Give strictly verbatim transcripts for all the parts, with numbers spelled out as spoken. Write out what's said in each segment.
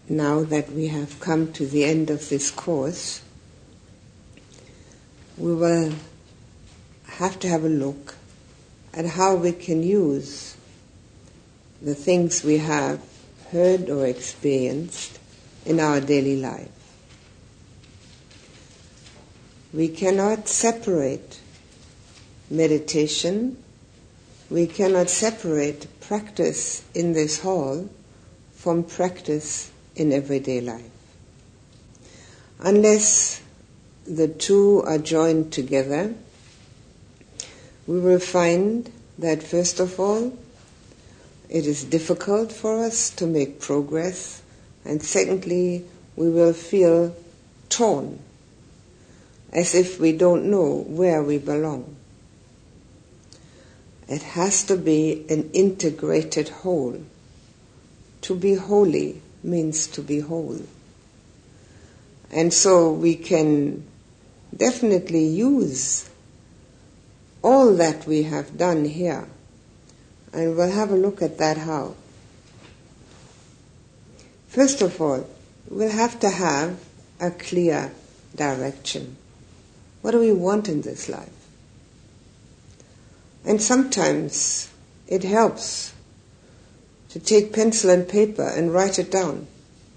now that we have come to the end of this course, we will have to have a look at how we can use the things we have heard or experienced in our daily life. We cannot separate meditation, we cannot separate practice in this hall from practice in everyday life. Unless the two are joined together, we will find that first of all, it is difficult for us to make progress, and secondly, we will feel torn, as if we don't know where we belong. It has to be an integrated whole. To be holy means to be whole. And so we can definitely use all that we have done here. And we'll have a look at that how. First of all, we'll have to have a clear direction. What do we want in this life? And sometimes it helps to take pencil and paper and write it down.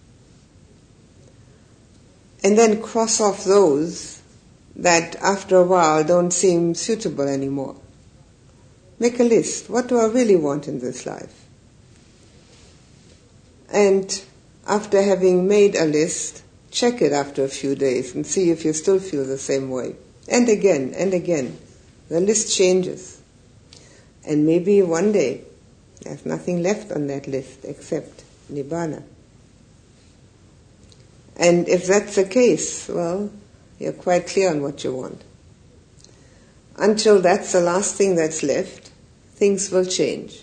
And then cross off those that after a while don't seem suitable anymore. Make a list. What do I really want in this life? And after having made a list, check it after a few days and see if you still feel the same way. And again, and again. The list changes. And maybe one day, there's nothing left on that list except Nibbana. And if that's the case, well, you're quite clear on what you want. Until that's the last thing that's left, things will change.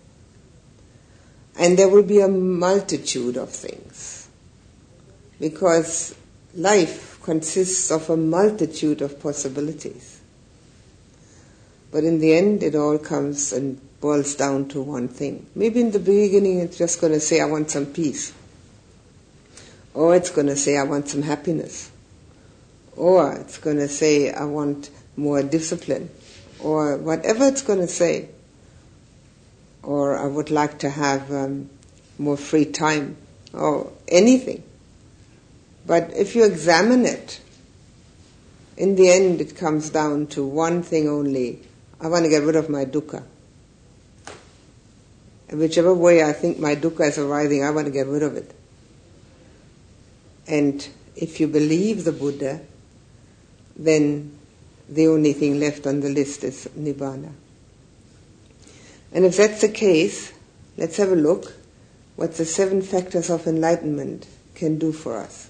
And there will be a multitude of things. Because life consists of a multitude of possibilities. But in the end, it all comes and boils down to one thing. Maybe in the beginning, it's just going to say, I want some peace. Or it's going to say, I want some happiness. Or it's going to say, I want more discipline. Or whatever it's going to say. Or I would like to have um, more free time. Or anything. But if you examine it, in the end it comes down to one thing only. I want to get rid of my dukkha. And whichever way I think my dukkha is arising, I want to get rid of it. And if you believe the Buddha, then the only thing left on the list is Nibbana. And if that's the case, let's have a look what the seven factors of enlightenment can do for us.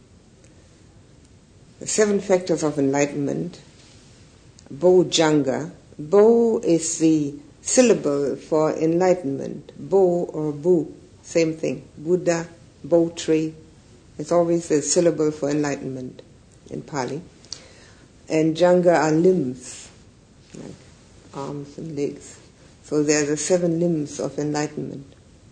The seven factors of enlightenment, Bojjhanga. Bo is the syllable for enlightenment. Bo or Bu, same thing. Buddha, Bo tree. It's always a syllable for enlightenment in Pali. And Jhanga are limbs, like arms and legs. So they are the seven limbs of enlightenment.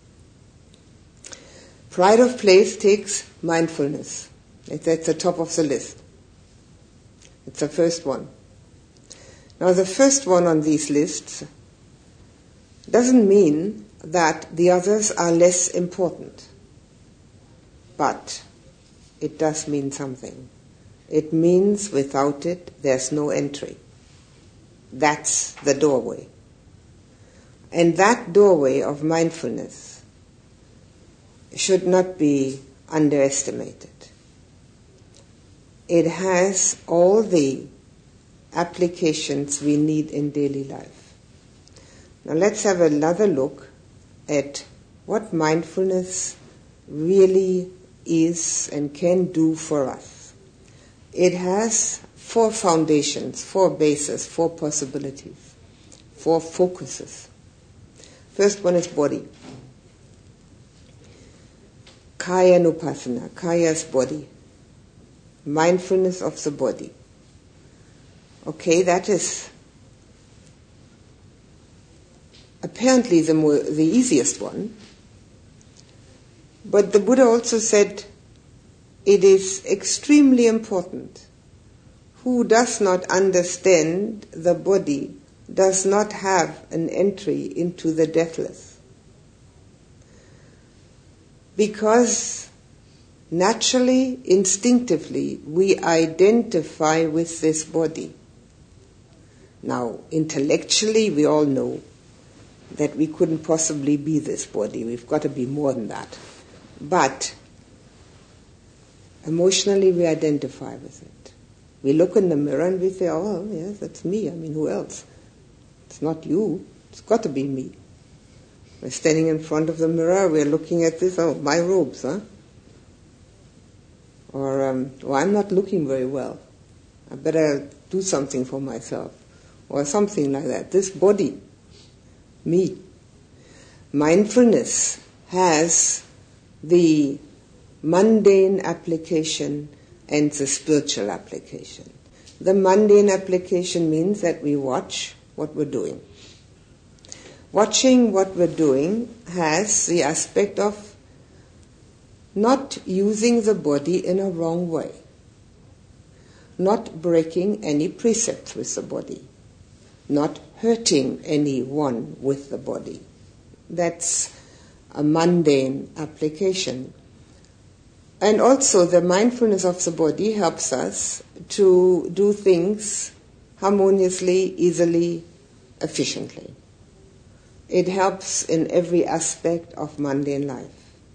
Pride of place takes mindfulness. It's at the top of the list. It's the first one. Now the first one on these lists doesn't mean that the others are less important. But it does mean something. It means without it, there's no entry. That's the doorway. And that doorway of mindfulness should not be underestimated. It has all the applications we need in daily life. Now let's have another look at what mindfulness really is and can do for us. It has four foundations, four bases, four possibilities, four focuses. First one is body. Kaya Nupassana, Kaya's body. Mindfulness of the body. Okay, that is apparently the more, the easiest one, But the Buddha also said it is extremely important. Who does not understand the body does not have an entry into the deathless. Because naturally, instinctively, we identify with this body. Now, intellectually, we all know that we couldn't possibly be this body. We've got to be more than that. But emotionally, we identify with it. We look in the mirror and we say, oh, yes, that's me. I mean, who else? It's not you. It's got to be me. We're standing in front of the mirror. We're looking at this. Oh, my robes, huh? Or, um, oh, I'm not looking very well. I better do something for myself. Or something like that. This body, me. Mindfulness has the mundane application and the spiritual application. The mundane application means that we watch what we're doing. Watching what we're doing has the aspect of not using the body in a wrong way, not breaking any precepts with the body, not hurting anyone with the body. That's a mundane application. And also the mindfulness of the body helps us to do things harmoniously, easily, efficiently. It helps in every aspect of mundane life.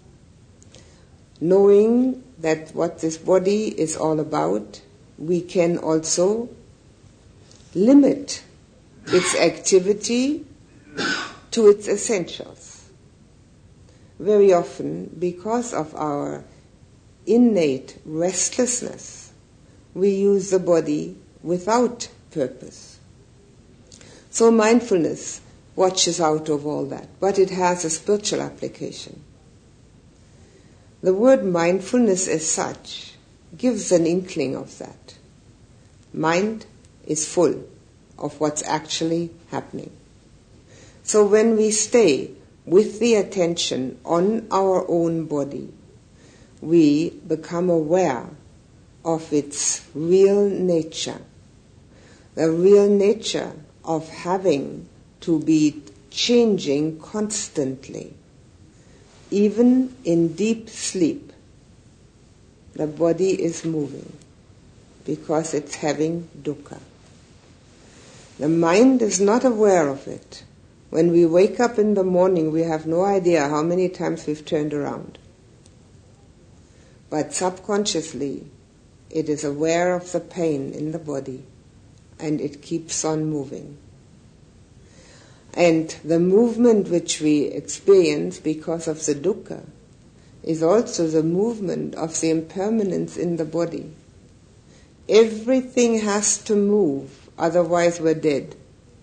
Knowing that what this body is all about, we can also limit its activity to its essentials. Very often, because of our innate restlessness, we use the body without purpose. So mindfulness watches out of all that, but it has a spiritual application. The word mindfulness as such gives an inkling of that. Mind is full of what's actually happening. So when we stay with the attention on our own body, we become aware of its real nature, the real nature of having to be changing constantly. Even in deep sleep, the body is moving because it's having dukkha. The mind is not aware of it. When we wake up in the morning, we have no idea how many times we've turned around. But subconsciously, it is aware of the pain in the body, and it keeps on moving. And the movement which we experience because of the dukkha is also the movement of the impermanence in the body. Everything has to move, otherwise we're dead.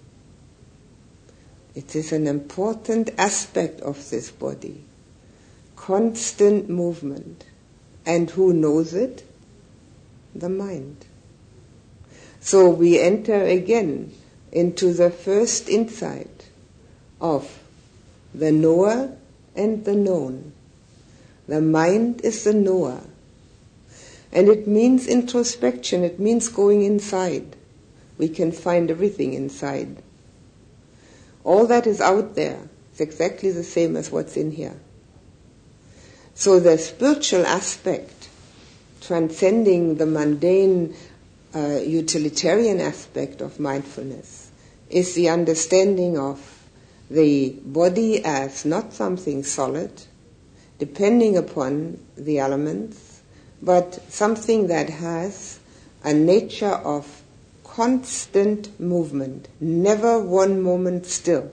It is an important aspect of this body. Constant movement. And who knows it? The mind. So we enter again into the first insight of the knower and the known. The mind is the knower. And it means introspection, it means going inside. We can find everything inside. All that is out there is exactly the same as what's in here. So the spiritual aspect, transcending the mundane uh, utilitarian aspect of mindfulness, is the understanding of the body as not something solid, depending upon the elements, but something that has a nature of constant movement, never one moment still.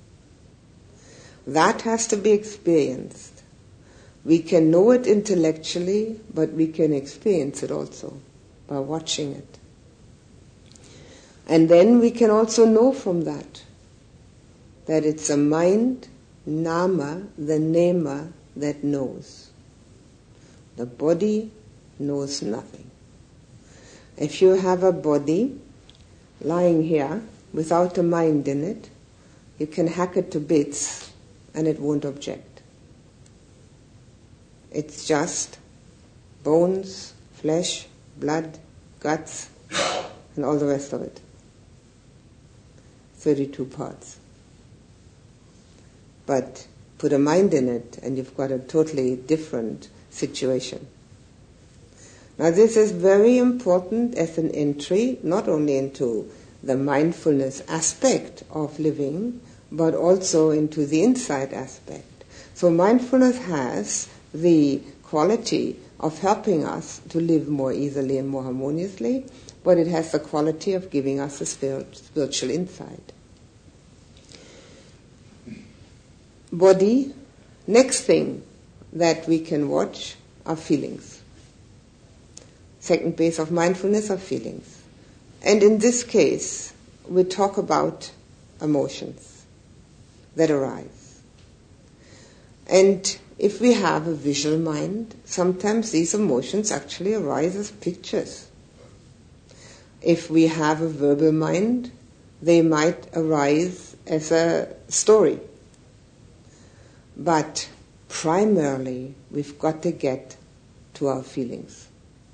That has to be experienced. We can know it intellectually, but we can experience it also by watching it. And then we can also know from that that it's a mind, nama, the nema, that knows. The body knows nothing. If you have a body lying here without a mind in it, you can hack it to bits and it won't object. It's just bones, flesh, blood, guts, and all the rest of it. thirty-two parts. But put a mind in it and you've got a totally different situation. Now this is very important as an entry, not only into the mindfulness aspect of living, but also into the insight aspect. So mindfulness has the quality of helping us to live more easily and more harmoniously, but it has the quality of giving us a spiritual insight. Body, next thing that we can watch are feelings. Second base of mindfulness are feelings. And in this case, we talk about emotions that arise. And if we have a visual mind, sometimes these emotions actually arise as pictures. If we have a verbal mind, they might arise as a story. But primarily, we've got to get to our feelings.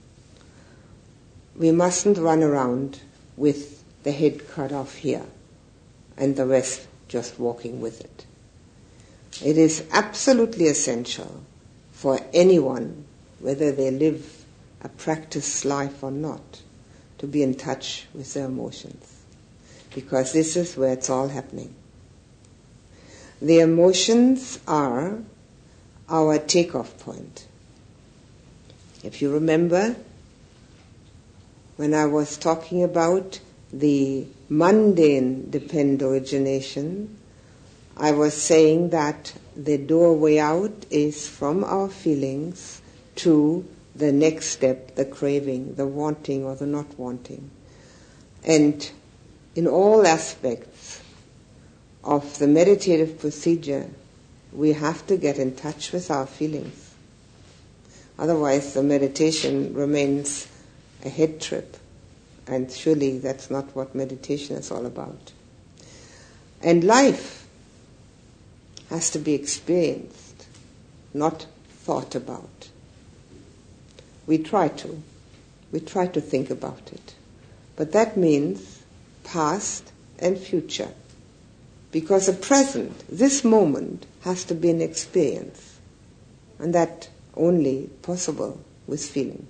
We mustn't run around with the head cut off here and the rest just walking with it. It is absolutely essential for anyone, whether they live a practiced life or not, to be in touch with their emotions, because this is where it's all happening. The emotions are our takeoff point. If you remember, when I was talking about the mundane depend origination, I was saying that the doorway out is from our feelings to the next step, the craving, the wanting or the not wanting. And in all aspects of the meditative procedure, we have to get in touch with our feelings. Otherwise, the meditation remains a head trip. And surely that's not what meditation is all about. And life has to be experienced, not thought about. We try to. We try to think about it. But that means past and future. Because the present, this moment, has to be an experience. And that only possible with feeling.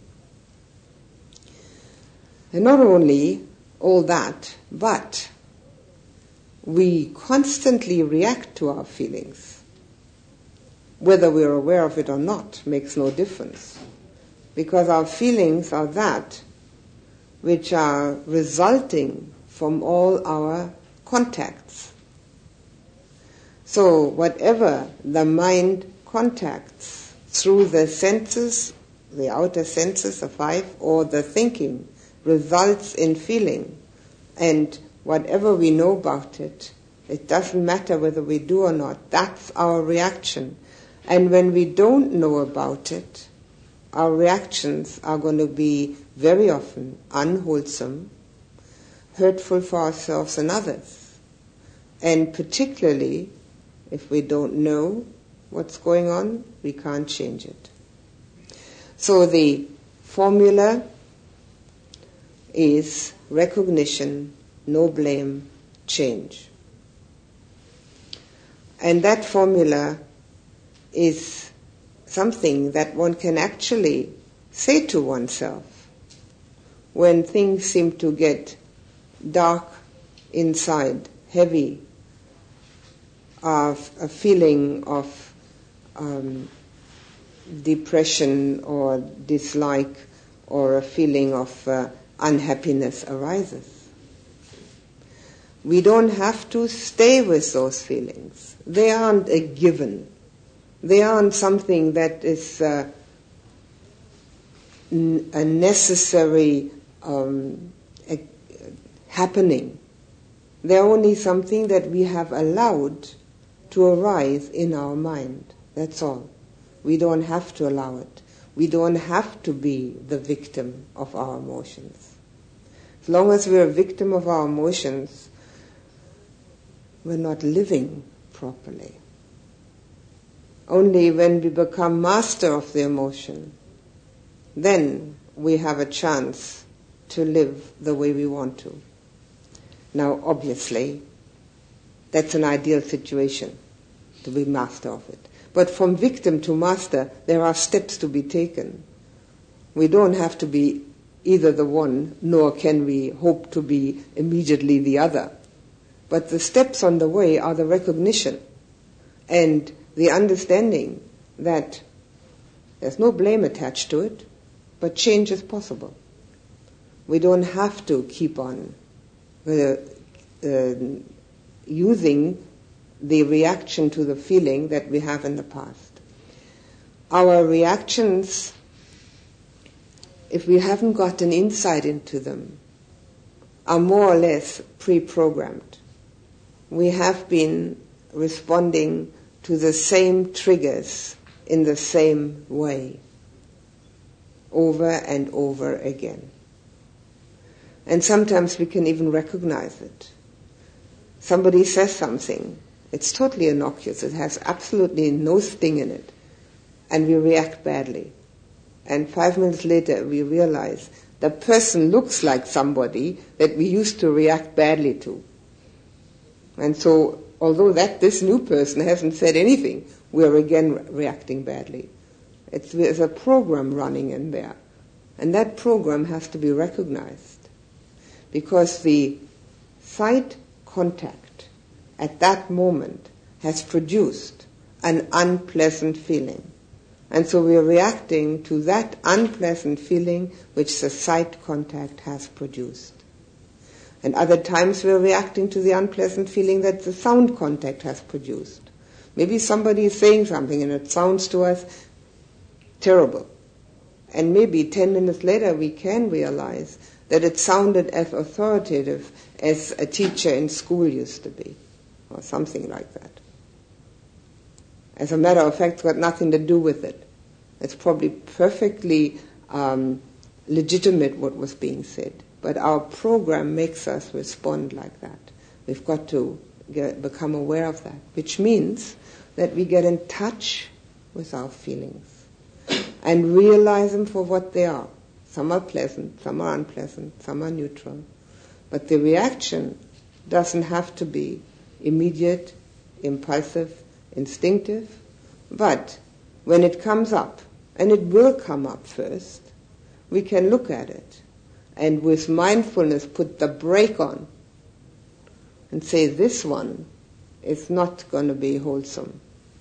And not only all that, but we constantly react to our feelings. Whether we're aware of it or not makes no difference. Because our feelings are that which are resulting from all our contacts. So whatever the mind contacts through the senses, the outer senses, the five, or the thinking, results in feeling. And whatever we know about it, it doesn't matter whether we do or not. That's our reaction. And when we don't know about it, our reactions are going to be very often unwholesome, hurtful for ourselves and others. And particularly, if we don't know what's going on, we can't change it. So the formula is recognition, no blame, change. And that formula is something that one can actually say to oneself when things seem to get dark inside, heavy, of a feeling of um, depression or dislike or a feeling of uh, unhappiness arises. We don't have to stay with those feelings. They aren't a given. They aren't something that is uh, n- a necessary um, a- happening. They're only something that we have allowed to arise in our mind. That's all. We don't have to allow it. We don't have to be the victim of our emotions. As long as we're a victim of our emotions, we're not living properly. Only when we become master of the emotion, then we have a chance to live the way we want to. Now, obviously, that's an ideal situation, to be master of it. But from victim to master, there are steps to be taken. We don't have to be either the one, nor can we hope to be immediately the other. But the steps on the way are the recognition and the understanding that there's no blame attached to it, but change is possible. We don't have to keep on uh, uh, using the reaction to the feeling that we have in the past. Our reactions, if we haven't got an insight into them, are more or less pre-programmed. We have been responding to the same triggers in the same way, over and over again. And sometimes we can even recognize it. Somebody says something, it's totally innocuous, it has absolutely no sting in it, and we react badly. And five minutes later we realize the person looks like somebody that we used to react badly to. And so, although that this new person hasn't said anything, we're again re- reacting badly. It's, there's a program running in there. And that program has to be recognized. Because the sight contact at that moment has produced an unpleasant feeling. And so we're reacting to that unpleasant feeling which the sight contact has produced. And other times we're reacting to the unpleasant feeling that the sound contact has produced. Maybe somebody is saying something and it sounds to us terrible. And maybe ten minutes later we can realize that it sounded as authoritative as a teacher in school used to be, or something like that. As a matter of fact, it's got nothing to do with it. It's probably perfectly um, legitimate what was being said. But our program makes us respond like that. We've got to get, become aware of that, which means that we get in touch with our feelings and realize them for what they are. Some are pleasant, some are unpleasant, some are neutral. But the reaction doesn't have to be immediate, impulsive, instinctive. But when it comes up, and it will come up first, we can look at it and with mindfulness put the brake on and say, this one is not going to be wholesome.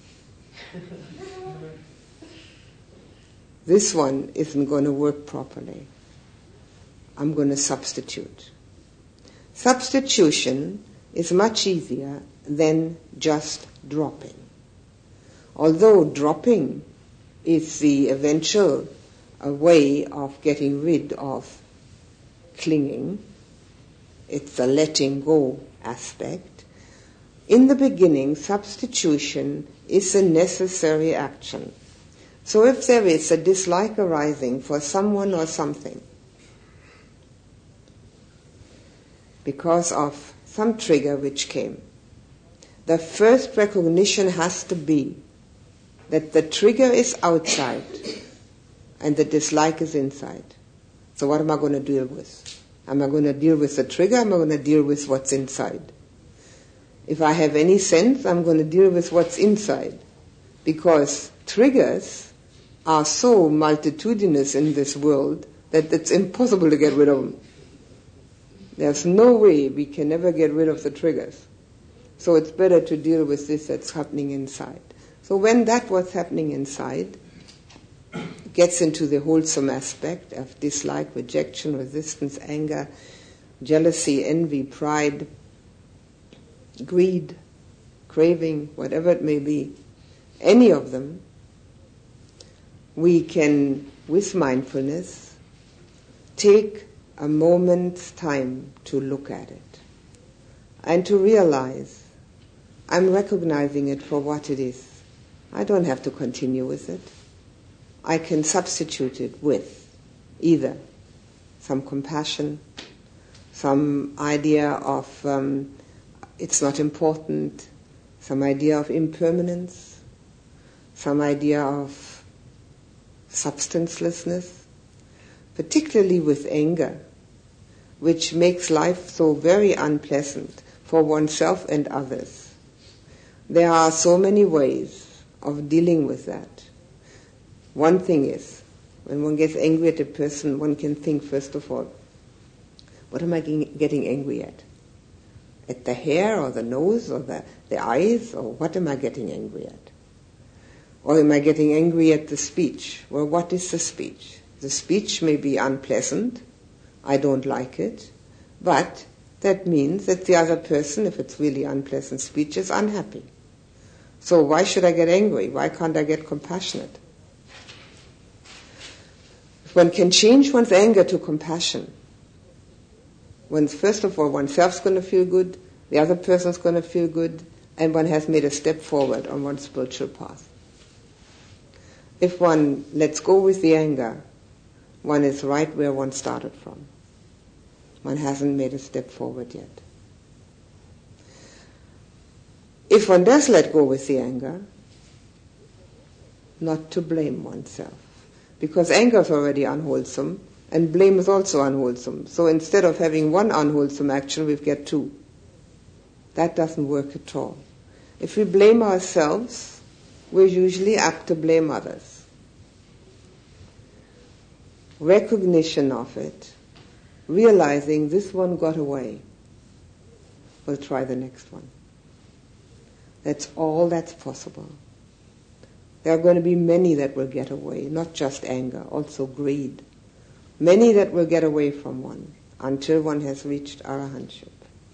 This one isn't going to work properly. I'm going to substitute. Substitution is much easier than just dropping. Although dropping is the eventual uh, way of getting rid of clinging, it's a letting go aspect. In the beginning, substitution is a necessary action. So if there is a dislike arising for someone or something because of some trigger which came, the first recognition has to be that the trigger is outside and the dislike is inside. So what am I going to deal with? Am I going to deal with the trigger? Am I going to deal with what's inside? If I have any sense, I'm going to deal with what's inside. Because triggers are so multitudinous in this world that it's impossible to get rid of them. There's no way we can ever get rid of the triggers. So it's better to deal with this that's happening inside. So when that what's happening inside gets into the wholesome aspect of dislike, rejection, resistance, anger, jealousy, envy, pride, greed, craving, whatever it may be, any of them, we can, with mindfulness, take a moment's time to look at it and to realize I'm recognizing it for what it is. I don't have to continue with it. I can substitute it with either some compassion, some idea of um, it's not important, some idea of impermanence, some idea of substancelessness, particularly with anger, which makes life so very unpleasant for oneself and others. There are so many ways of dealing with that. One thing is, when one gets angry at a person, one can think, first of all, what am I getting angry at? At the hair or the nose or the, the eyes, or what am I getting angry at? Or am I getting angry at the speech? Well, what is the speech? The speech may be unpleasant, I don't like it, but that means that the other person, if it's really unpleasant speech, is unhappy. So why should I get angry? Why can't I get compassionate? If one can change one's anger to compassion, one's, first of all, oneself's going to feel good, the other person's going to feel good, and one has made a step forward on one's spiritual path. If one lets go with the anger, one is right where one started from. One hasn't made a step forward yet. If one does let go with the anger, not to blame oneself, because anger is already unwholesome, and blame is also unwholesome. So instead of having one unwholesome action, we get two. That doesn't work at all. If we blame ourselves, we're usually apt to blame others. Recognition of it, realizing this one got away, we'll try the next one. That's all that's possible. There are going to be many that will get away, not just anger, also greed. Many that will get away from one until one has reached arahantship.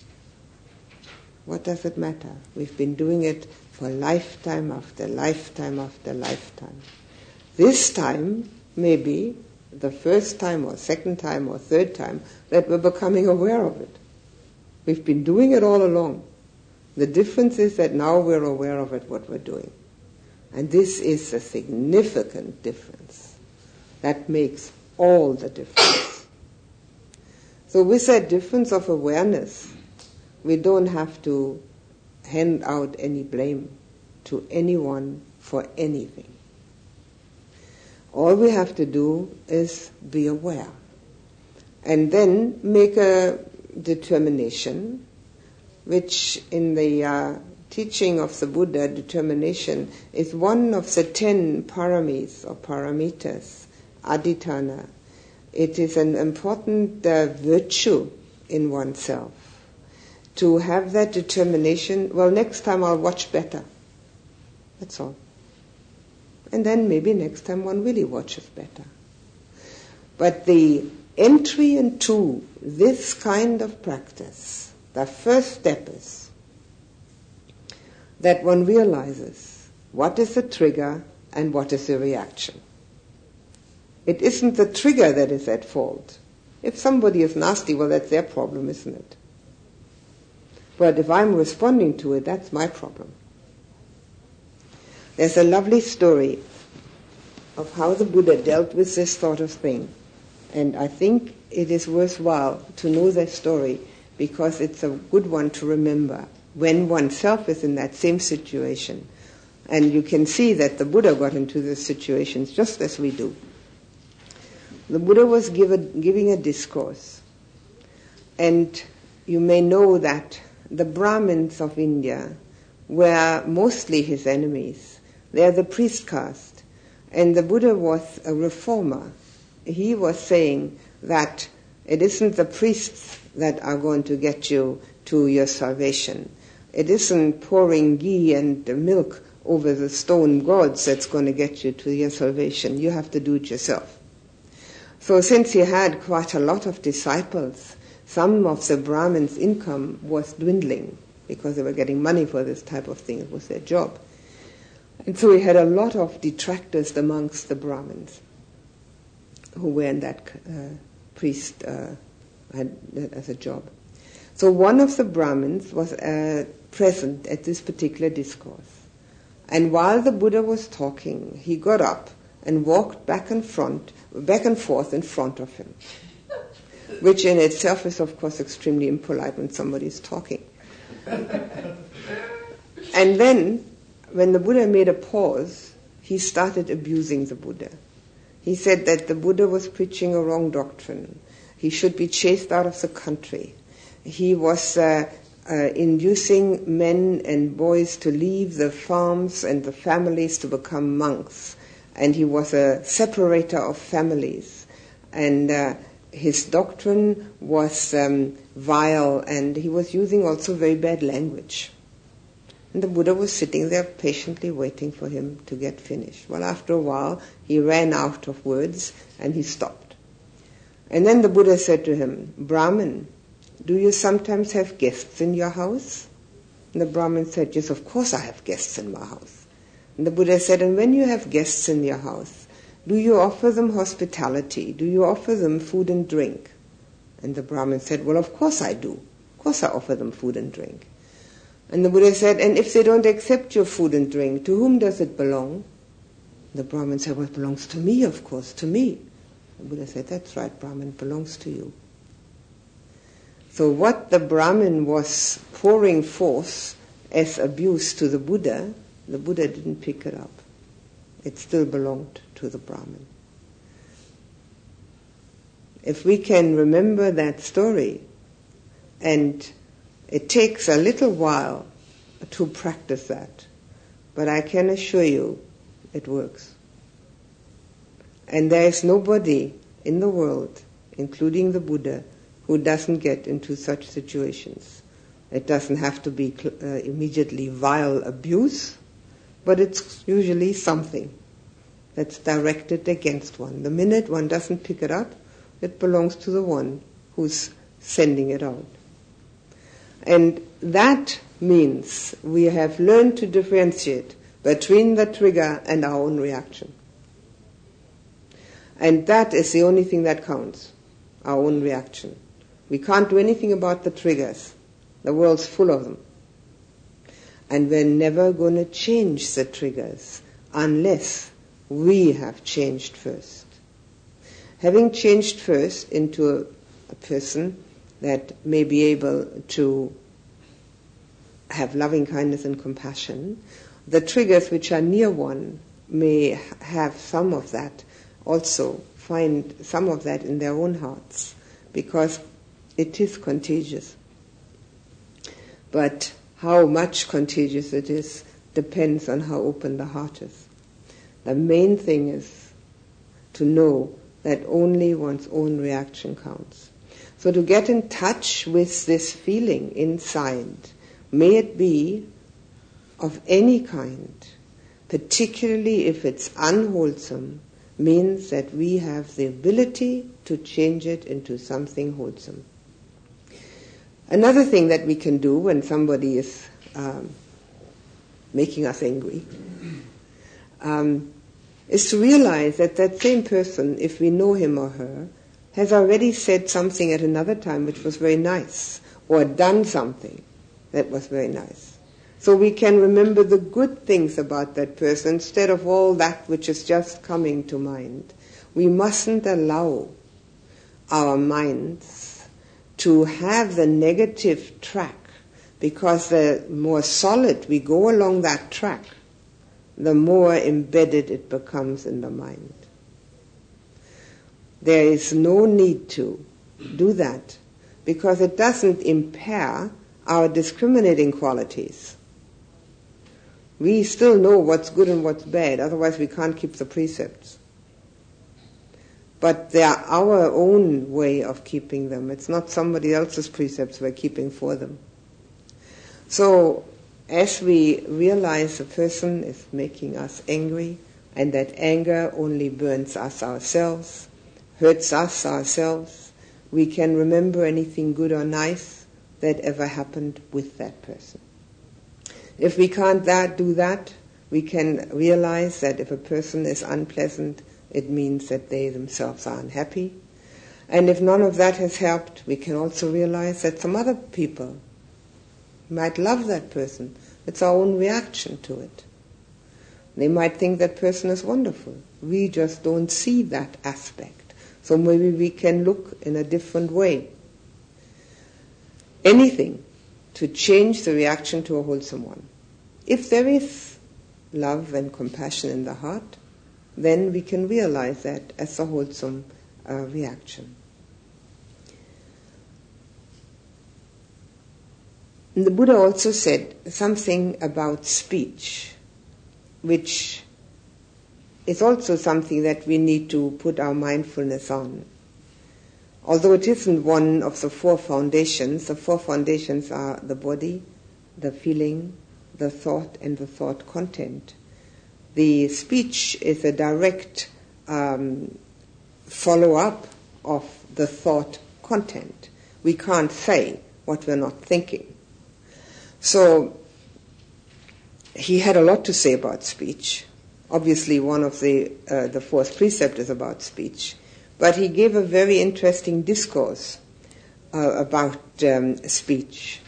What does it matter? We've been doing it for lifetime after lifetime after lifetime. This time, maybe, the first time or second time or third time that we're becoming aware of it. We've been doing it all along. The difference is that now we're aware of it, what we're doing. And this is a significant difference. That makes all the difference. So with that difference of awareness, we don't have to hand out any blame to anyone for anything. All we have to do is be aware. And then make a determination, which in the uh, teaching of the Buddha, determination is one of the ten paramis or paramitas, adhitthana. It is an important uh, virtue in oneself to have that determination. Well, next time I'll watch better. That's all. And then maybe next time one really watches better. But the entry into this kind of practice, the first step is that one realizes what is the trigger and what is the reaction. It isn't the trigger that is at fault. If somebody is nasty, well, that's their problem, isn't it? But if I'm responding to it, that's my problem. There's a lovely story of how the Buddha dealt with this sort of thing. And I think it is worthwhile to know that story because it's a good one to remember when oneself is in that same situation. And you can see that the Buddha got into these situations just as we do. The Buddha was give a, giving a discourse. And you may know that the Brahmins of India were mostly his enemies. They are the priest caste. And the Buddha was a reformer. He was saying that it isn't the priests that are going to get you to your salvation. It isn't pouring ghee and milk over the stone gods that's going to get you to your salvation. You have to do it yourself. So since he had quite a lot of disciples, some of the Brahmins' income was dwindling because they were getting money for this type of thing. It was their job. And so he had a lot of detractors amongst the Brahmins who were in that uh, priest, uh, had that as a job. So one of the Brahmins was uh, present at this particular discourse. And while the Buddha was talking, he got up and walked back and front, back and forth in front of him, which in itself is, of course, extremely impolite when somebody is talking. And then, when the Buddha made a pause, he started abusing the Buddha. He said that the Buddha was preaching a wrong doctrine. He should be chased out of the country. He was uh, uh, inducing men and boys to leave the farms and the families to become monks. And he was a separator of families. And uh, his doctrine was um, vile, and he was using also very bad language. And the Buddha was sitting there patiently waiting for him to get finished. Well, after a while, he ran out of words and he stopped. And then the Buddha said to him, "Brahmin, do you sometimes have guests in your house?" And the Brahmin said, "Yes, of course I have guests in my house." And the Buddha said, "And when you have guests in your house, do you offer them hospitality? Do you offer them food and drink?" And the Brahmin said, "Well, of course I do. Of course I offer them food and drink." And the Buddha said, "And if they don't accept your food and drink, to whom does it belong?" The Brahmin said, "Well, it belongs to me, of course, to me." The Buddha said, "That's right, Brahmin, it belongs to you." So what the Brahmin was pouring forth as abuse to the Buddha, the Buddha didn't pick it up. It still belonged to the Brahmin. If we can remember that story, and it takes a little while to practice that, but I can assure you it works. And there is nobody in the world, including the Buddha, who doesn't get into such situations. It doesn't have to be uh, immediately vile abuse, but it's usually something that's directed against one. The minute one doesn't pick it up, it belongs to the one who's sending it out. And that means we have learned to differentiate between the trigger and our own reaction. And that is the only thing that counts, our own reaction. We can't do anything about the triggers. The world's full of them. And we're never going to change the triggers unless we have changed first. Having changed first into a, a person that may be able to have loving kindness and compassion, the triggers which are near one may have some of that, also find some of that in their own hearts, because it is contagious. But how much contagious it is depends on how open the heart is. The main thing is to know that only one's own reaction counts. So to get in touch with this feeling inside, may it be of any kind, particularly if it's unwholesome, means that we have the ability to change it into something wholesome. Another thing that we can do when somebody is um, making us angry um, is to realize that that same person, if we know him or her, has already said something at another time which was very nice, or done something that was very nice. So we can remember the good things about that person instead of all that which is just coming to mind. We mustn't allow our minds to have the negative track, because the more solid we go along that track, the more embedded it becomes in the mind. There is no need to do that, because it doesn't impair our discriminating qualities. We still know what's good and what's bad, otherwise we can't keep the precepts. But they are our own way of keeping them. It's not somebody else's precepts we're keeping for them. So, as we realize a person is making us angry, and that anger only burns us ourselves, hurts us ourselves, we can remember anything good or nice that ever happened with that person. If we can't that, do that, we can realize that if a person is unpleasant, it means that they themselves are unhappy. And if none of that has helped, we can also realize that some other people might love that person. It's our own reaction to it. They might think that person is wonderful. We just don't see that aspect. So maybe we can look in a different way. Anything to change the reaction to a wholesome one. If there is love and compassion in the heart, then we can realize that as a wholesome uh, reaction. And the Buddha also said something about speech, which is also something that we need to put our mindfulness on. Although it isn't one of the four foundations, the four foundations are the body, the feeling, the thought, and the thought content. The speech is a direct um, follow-up of the thought content. We can't say what we're not thinking. So he had a lot to say about speech. Obviously, one of the uh, the fourth precept is about speech. But he gave a very interesting discourse uh, about um, speech.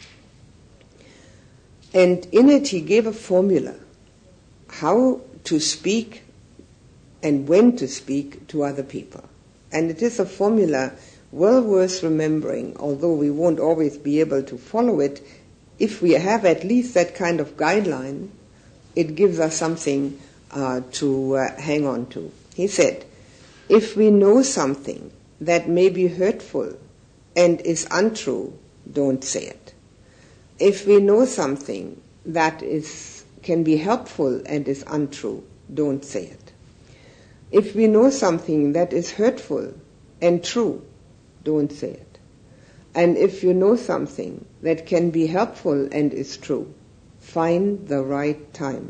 And in it he gave a formula how to speak and when to speak to other people. And it is a formula well worth remembering, although we won't always be able to follow it. If we have at least that kind of guideline, it gives us something uh, to uh, hang on to. He said, if we know something that may be hurtful and is untrue, don't say it. If we know something that is can be helpful and is untrue, don't say it. If we know something that is hurtful and true, don't say it. And if you know something that can be helpful and is true, find the right time.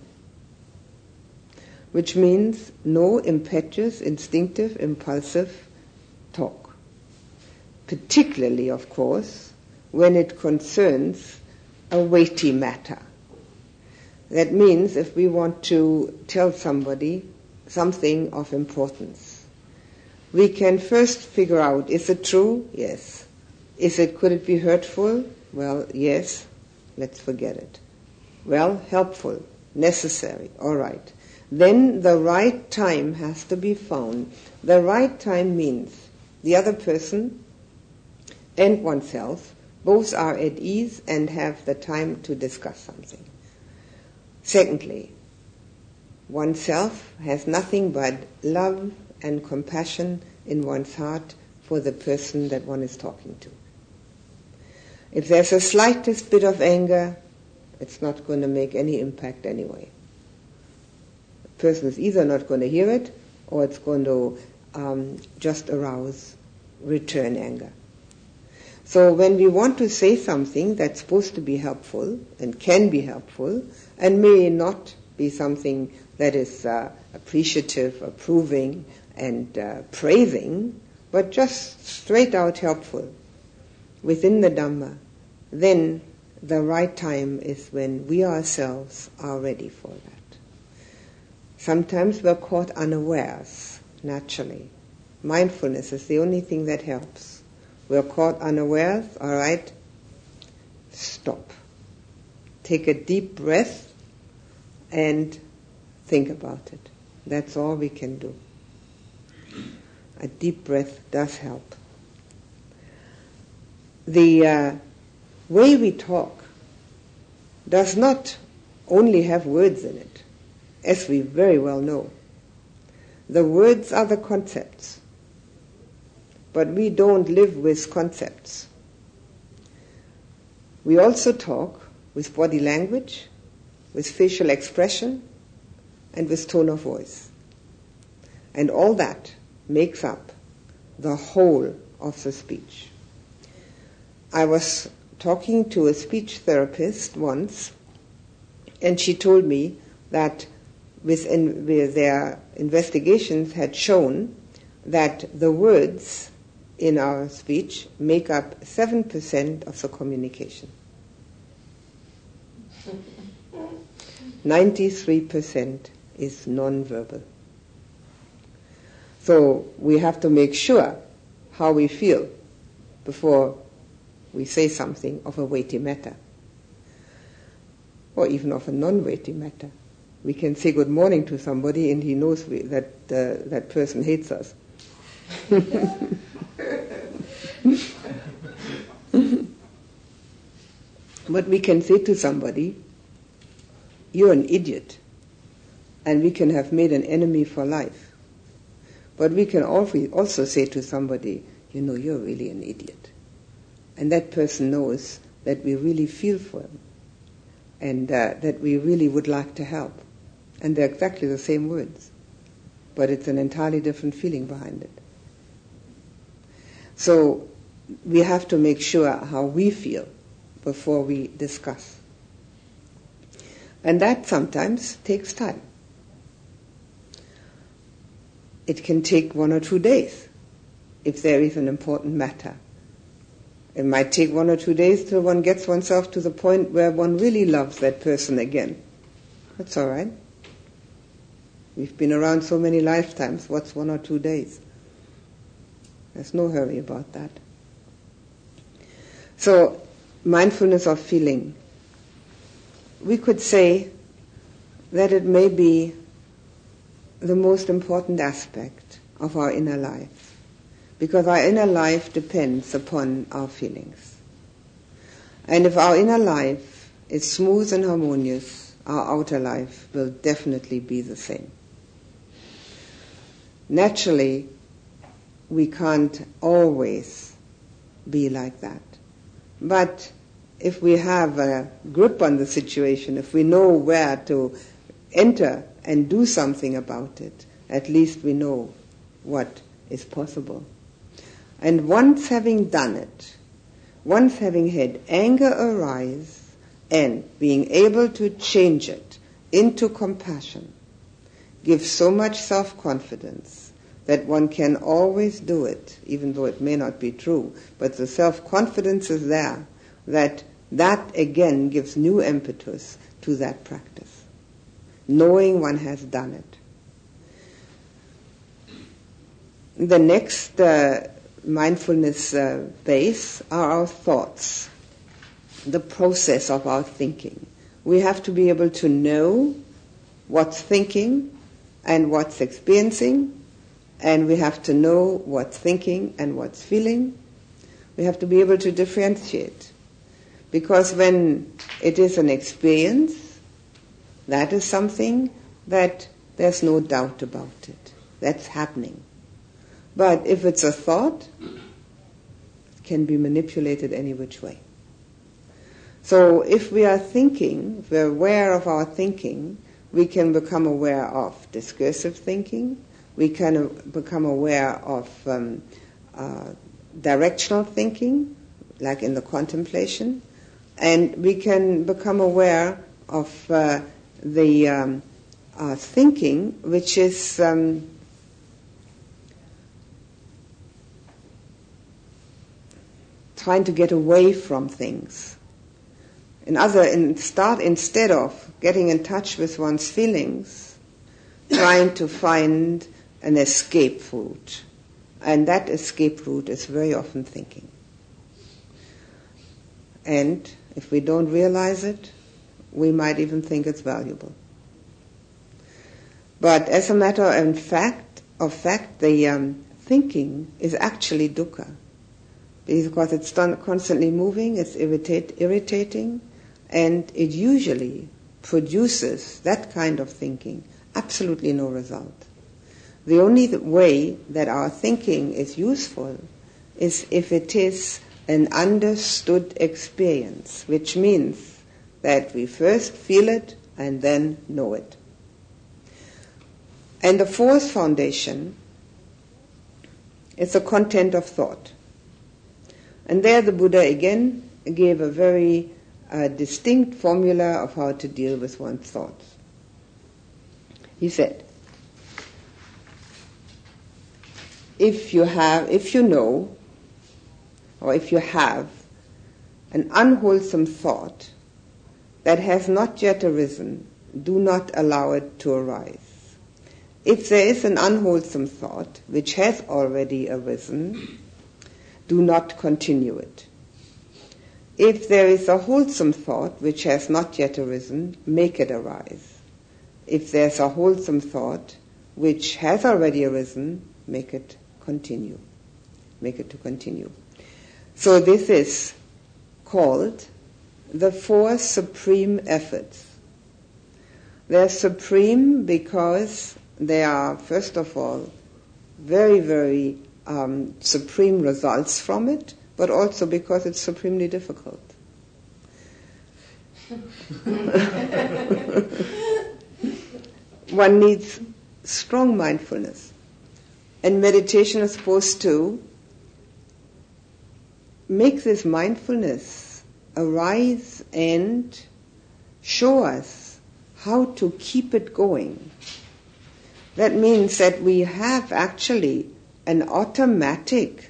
Which means no impetuous, instinctive, impulsive talk. Particularly, of course, when it concerns a weighty matter. That means if we want to tell somebody something of importance, we can first figure out, is it true? Yes. Is it, could it be hurtful? Well, yes. Let's forget it. Well, helpful, necessary, all right. Then the right time has to be found. The right time means the other person and oneself both are at ease and have the time to discuss something. Secondly, oneself has nothing but love and compassion in one's heart for the person that one is talking to. If there's the slightest bit of anger, it's not going to make any impact anyway. The person is either not going to hear it, or it's going to um, just arouse return anger. So when we want to say something that's supposed to be helpful and can be helpful and may not be something that is uh, appreciative, approving, and uh, praising, but just straight out helpful within the Dhamma, then the right time is when we ourselves are ready for that. Sometimes we're caught unawares, naturally. Mindfulness is the only thing that helps. We're caught unawares, all right, stop. Take a deep breath and think about it. That's all we can do. A deep breath does help. The uh, way we talk does not only have words in it, as we very well know. The words are the concepts. But we don't live with concepts. We also talk with body language, with facial expression, and with tone of voice. And all that makes up the whole of the speech. I was talking to a speech therapist once, and she told me that with, in, with their investigations had shown that the words in our speech make up seven percent of the communication. ninety-three percent is non-verbal. So we have to make sure how we feel before we say something of a weighty matter, or even of a non-weighty matter. We can say good morning to somebody and he knows we, that uh, that person hates us. But we can say to somebody, you're an idiot, and we can have made an enemy for life. But we can also say to somebody, you know, you're really an idiot. And that person knows that we really feel for him and uh, that we really would like to help. And they're exactly the same words, but it's an entirely different feeling behind it. So we have to make sure how we feel before we discuss. And that sometimes takes time. It can take one or two days if there is an important matter. It might take one or two days till one gets oneself to the point where one really loves that person again. That's all right. We've been around so many lifetimes. What's one or two days? There's no hurry about that. So, mindfulness of feeling. We could say that it may be the most important aspect of our inner life, because our inner life depends upon our feelings. And if our inner life is smooth and harmonious, our outer life will definitely be the same. Naturally, we can't always be like that. But if we have a grip on the situation, if we know where to enter and do something about it, at least we know what is possible. And once having done it, once having had anger arise and being able to change it into compassion, gives so much self-confidence that one can always do it, even though it may not be true. But the self-confidence is there, that that again gives new impetus to that practice, knowing one has done it. The next uh, mindfulness uh, base are our thoughts, the process of our thinking. We have to be able to know what's thinking and what's experiencing, and we have to know what's thinking and what's feeling. We have to be able to differentiate, because when it is an experience, that is something that there's no doubt about it. That's happening. But if it's a thought, it can be manipulated any which way. So if we are thinking, if we're aware of our thinking, we can become aware of discursive thinking, we can uh, become aware of um, uh, directional thinking, like in the contemplation, and we can become aware of uh, the um, uh, thinking which is um, trying to get away from things. In other, in start instead of getting in touch with one's feelings, trying to find an escape route. And that escape route is very often thinking. And if we don't realize it, we might even think it's valuable. But as a matter of fact, of fact, the um, thinking is actually dukkha, because it's done, constantly moving, it's irritate, irritating, and it usually produces that kind of thinking absolutely no result. The only way that our thinking is useful is if it is an understood experience, which means that we first feel it and then know it. And the fourth foundation is the content of thought. And there the Buddha again gave a very uh, distinct formula of how to deal with one's thoughts. He said, if you have, if you know, or if you have an unwholesome thought that has not yet arisen, do not allow it to arise. If there is an unwholesome thought which has already arisen, do not continue it. If there is a wholesome thought which has not yet arisen, make it arise. If there's a wholesome thought which has already arisen, make it continue. Make it to continue. So this is called the four supreme efforts. They're supreme because they are, first of all, very, very um, supreme results from it, but also because it's supremely difficult. One needs strong mindfulness. And meditation is supposed to make this mindfulness arise and show us how to keep it going. That means that we have actually an automatic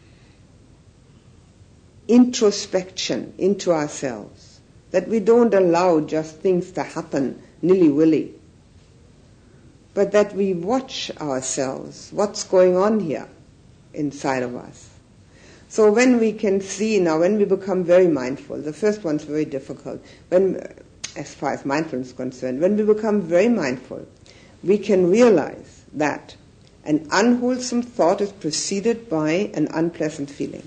introspection into ourselves, that we don't allow just things to happen nilly-willy, but that we watch ourselves, what's going on here inside of us. So when we can see, now when we become very mindful, the first one's very difficult, when, as far as mindfulness is concerned, when we become very mindful, we can realize that an unwholesome thought is preceded by an unpleasant feeling.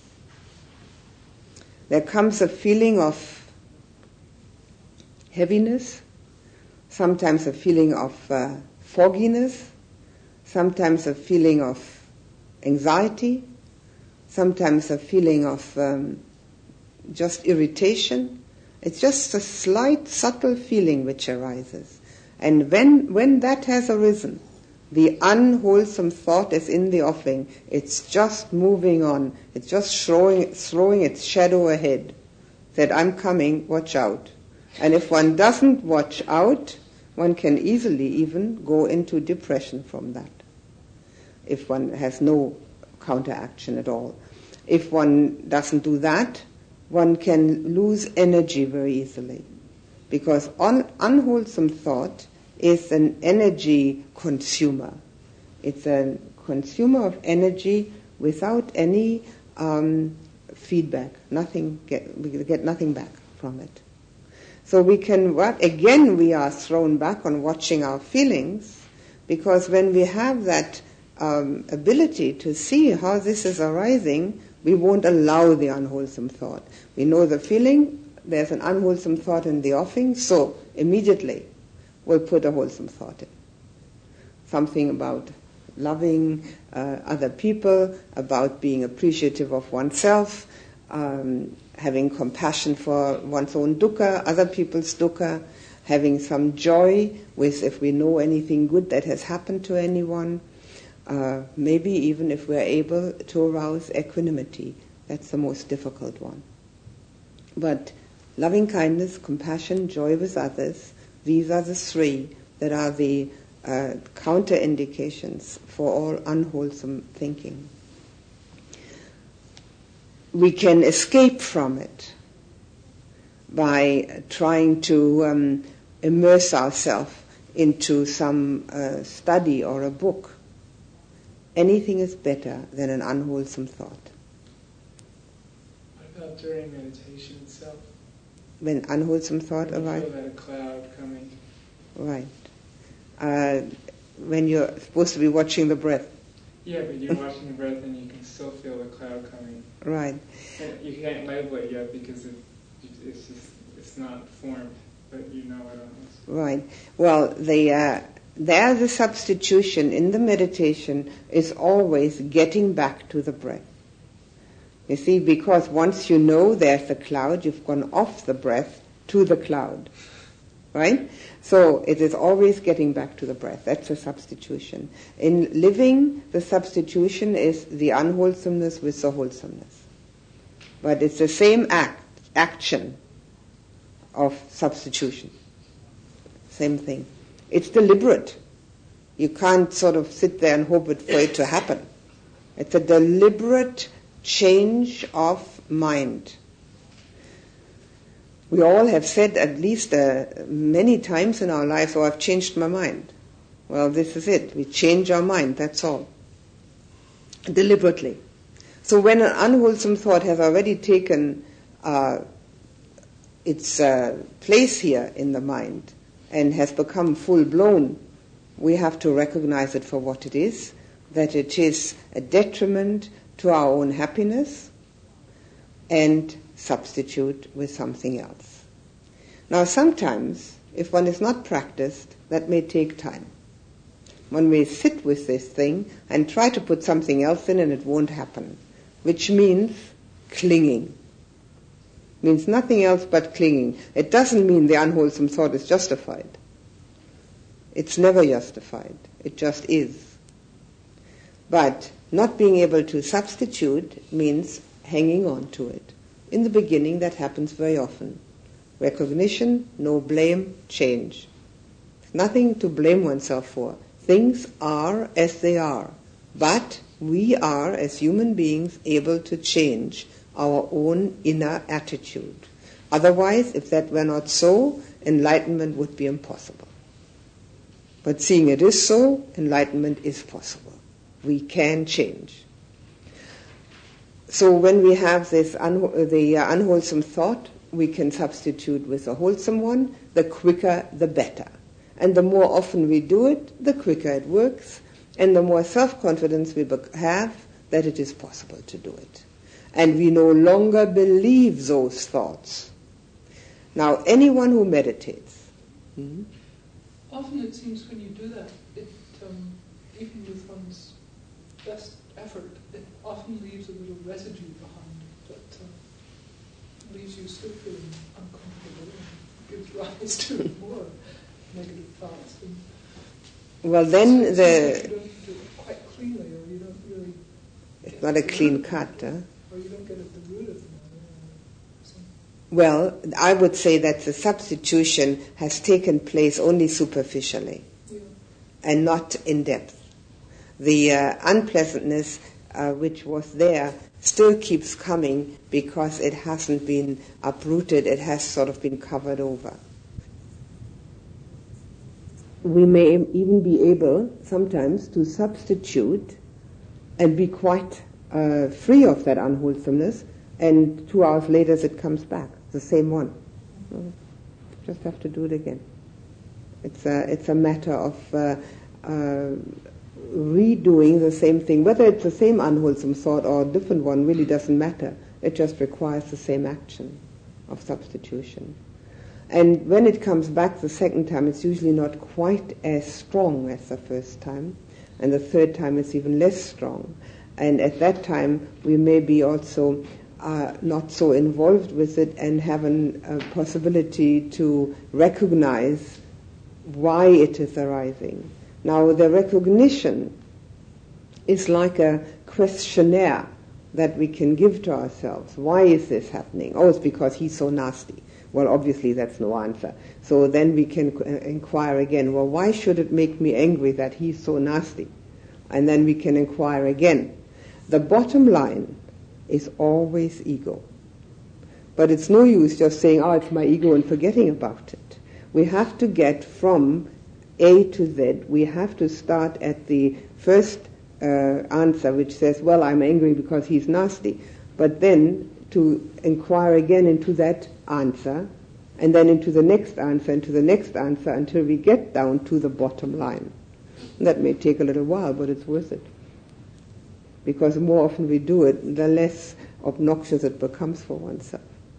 There comes a feeling of heaviness, sometimes a feeling of uh, fogginess, sometimes a feeling of anxiety, sometimes a feeling of um, just irritation. It's just a slight, subtle feeling which arises. And when when that has arisen, the unwholesome thought is in the offing. It's just moving on. It's just throwing, throwing its shadow ahead. That I'm coming, watch out. And if one doesn't watch out, one can easily even go into depression from that, if one has no counteraction at all. If one doesn't do that, one can lose energy very easily, because un- unwholesome thought is an energy consumer. It's a consumer of energy without any um, feedback. Nothing get, we get nothing back from it. So we can, what again we are thrown back on watching our feelings, because when we have that um, ability to see how this is arising, we won't allow the unwholesome thought. We know the feeling, there's an unwholesome thought in the offing, so immediately we'll put a wholesome thought in. Something about loving uh, other people, about being appreciative of oneself, um, having compassion for one's own dukkha, other people's dukkha, having some joy with if we know anything good that has happened to anyone. Uh, maybe even if we're able to arouse equanimity. That's the most difficult one. But loving kindness, compassion, joy with others, these are the three that are the uh, counter-indications for all unwholesome thinking. We can escape from it by trying to um, immerse ourselves into some uh, study or a book. Anything is better than an unwholesome thought. What about during meditation itself? When unwholesome thought when you arises? feel that a cloud coming. Right. Uh, when you're supposed to be watching the breath. Yeah, but you're watching the breath and you can still feel the cloud coming. Right. And you can't label it yet because it, it's just it's not formed, but you know what it is. Right. Well, the uh, there the substitution in the meditation is always getting back to the breath. You see, because once you know there's a cloud, you've gone off the breath to the cloud. Right? So it is always getting back to the breath. That's a substitution. In living, the substitution is the unwholesomeness with the wholesomeness. But it's the same act, action of substitution. Same thing. It's deliberate. You can't sort of sit there and hope it for it to happen. It's a deliberate change of mind. We all have said at least uh, many times in our lives, oh, I've changed my mind. Well, this is it. We change our mind, that's all. Deliberately. So when an unwholesome thought has already taken uh, its uh, place here in the mind and has become full-blown, we have to recognize it for what it is, that it is a detriment to our own happiness, and substitute with something else. Now sometimes if one is not practiced, that may take time. One may sit with this thing and try to put something else in and it won't happen, which means clinging. Means nothing else but clinging. It doesn't mean the unwholesome thought is justified. It's never justified. It just is. But not being able to substitute means hanging on to it. In the beginning, that happens very often. Recognition, no blame, change. Nothing to blame oneself for. Things are as they are. But we are, as human beings, able to change our own inner attitude. Otherwise, if that were not so, enlightenment would be impossible. But seeing it is so, enlightenment is possible. We can change. So when we have this un- the uh, unwholesome thought, we can substitute with a wholesome one. The quicker, the better. And the more often we do it, the quicker it works, and the more self-confidence we have that it is possible to do it. And we no longer believe those thoughts. Now, anyone who meditates... Hmm? Often it seems when you do that, it, um, even with one's best effort, it often leaves a little residue behind that uh, leaves you still feeling uncomfortable and gives rise to more negative thoughts. And well, then so the... you don't do it quite cleanly, or you don't really... It's not a clean cut, huh? Or you don't get at the root of the matter. So. Well, I would say that the substitution has taken place only superficially, Yeah. and not in depth. The uh, unpleasantness uh, which was there still keeps coming because it hasn't been uprooted, it has sort of been covered over. We may even be able sometimes to substitute and be quite uh, free of that unwholesomeness, and two hours later it comes back, the same one. Mm. Just have to do it again. It's a, it's a matter of uh, uh, redoing the same thing. Whether it's the same unwholesome thought or a different one really doesn't matter. It just requires the same action of substitution. And when it comes back the second time, it's usually not quite as strong as the first time. And the third time it's even less strong. And at that time, we may be also uh, not so involved with it and have an, a possibility to recognize why it is arising. Now, the recognition is like a questionnaire that we can give to ourselves. Why is this happening? Oh, it's because he's so nasty. Well, obviously that's no answer. So then we can inquire again, well, why should it make me angry that he's so nasty? And then we can inquire again. The bottom line is always ego. But it's no use just saying, oh, it's my ego, and forgetting about it. We have to get from A to Z. We have to start at the first uh, answer, which says, well, I'm angry because he's nasty. But then to inquire again into that answer, and then into the next answer, into the next answer, until we get down to the bottom line. And that may take a little while, but it's worth it. Because the more often we do it, the less obnoxious it becomes for oneself.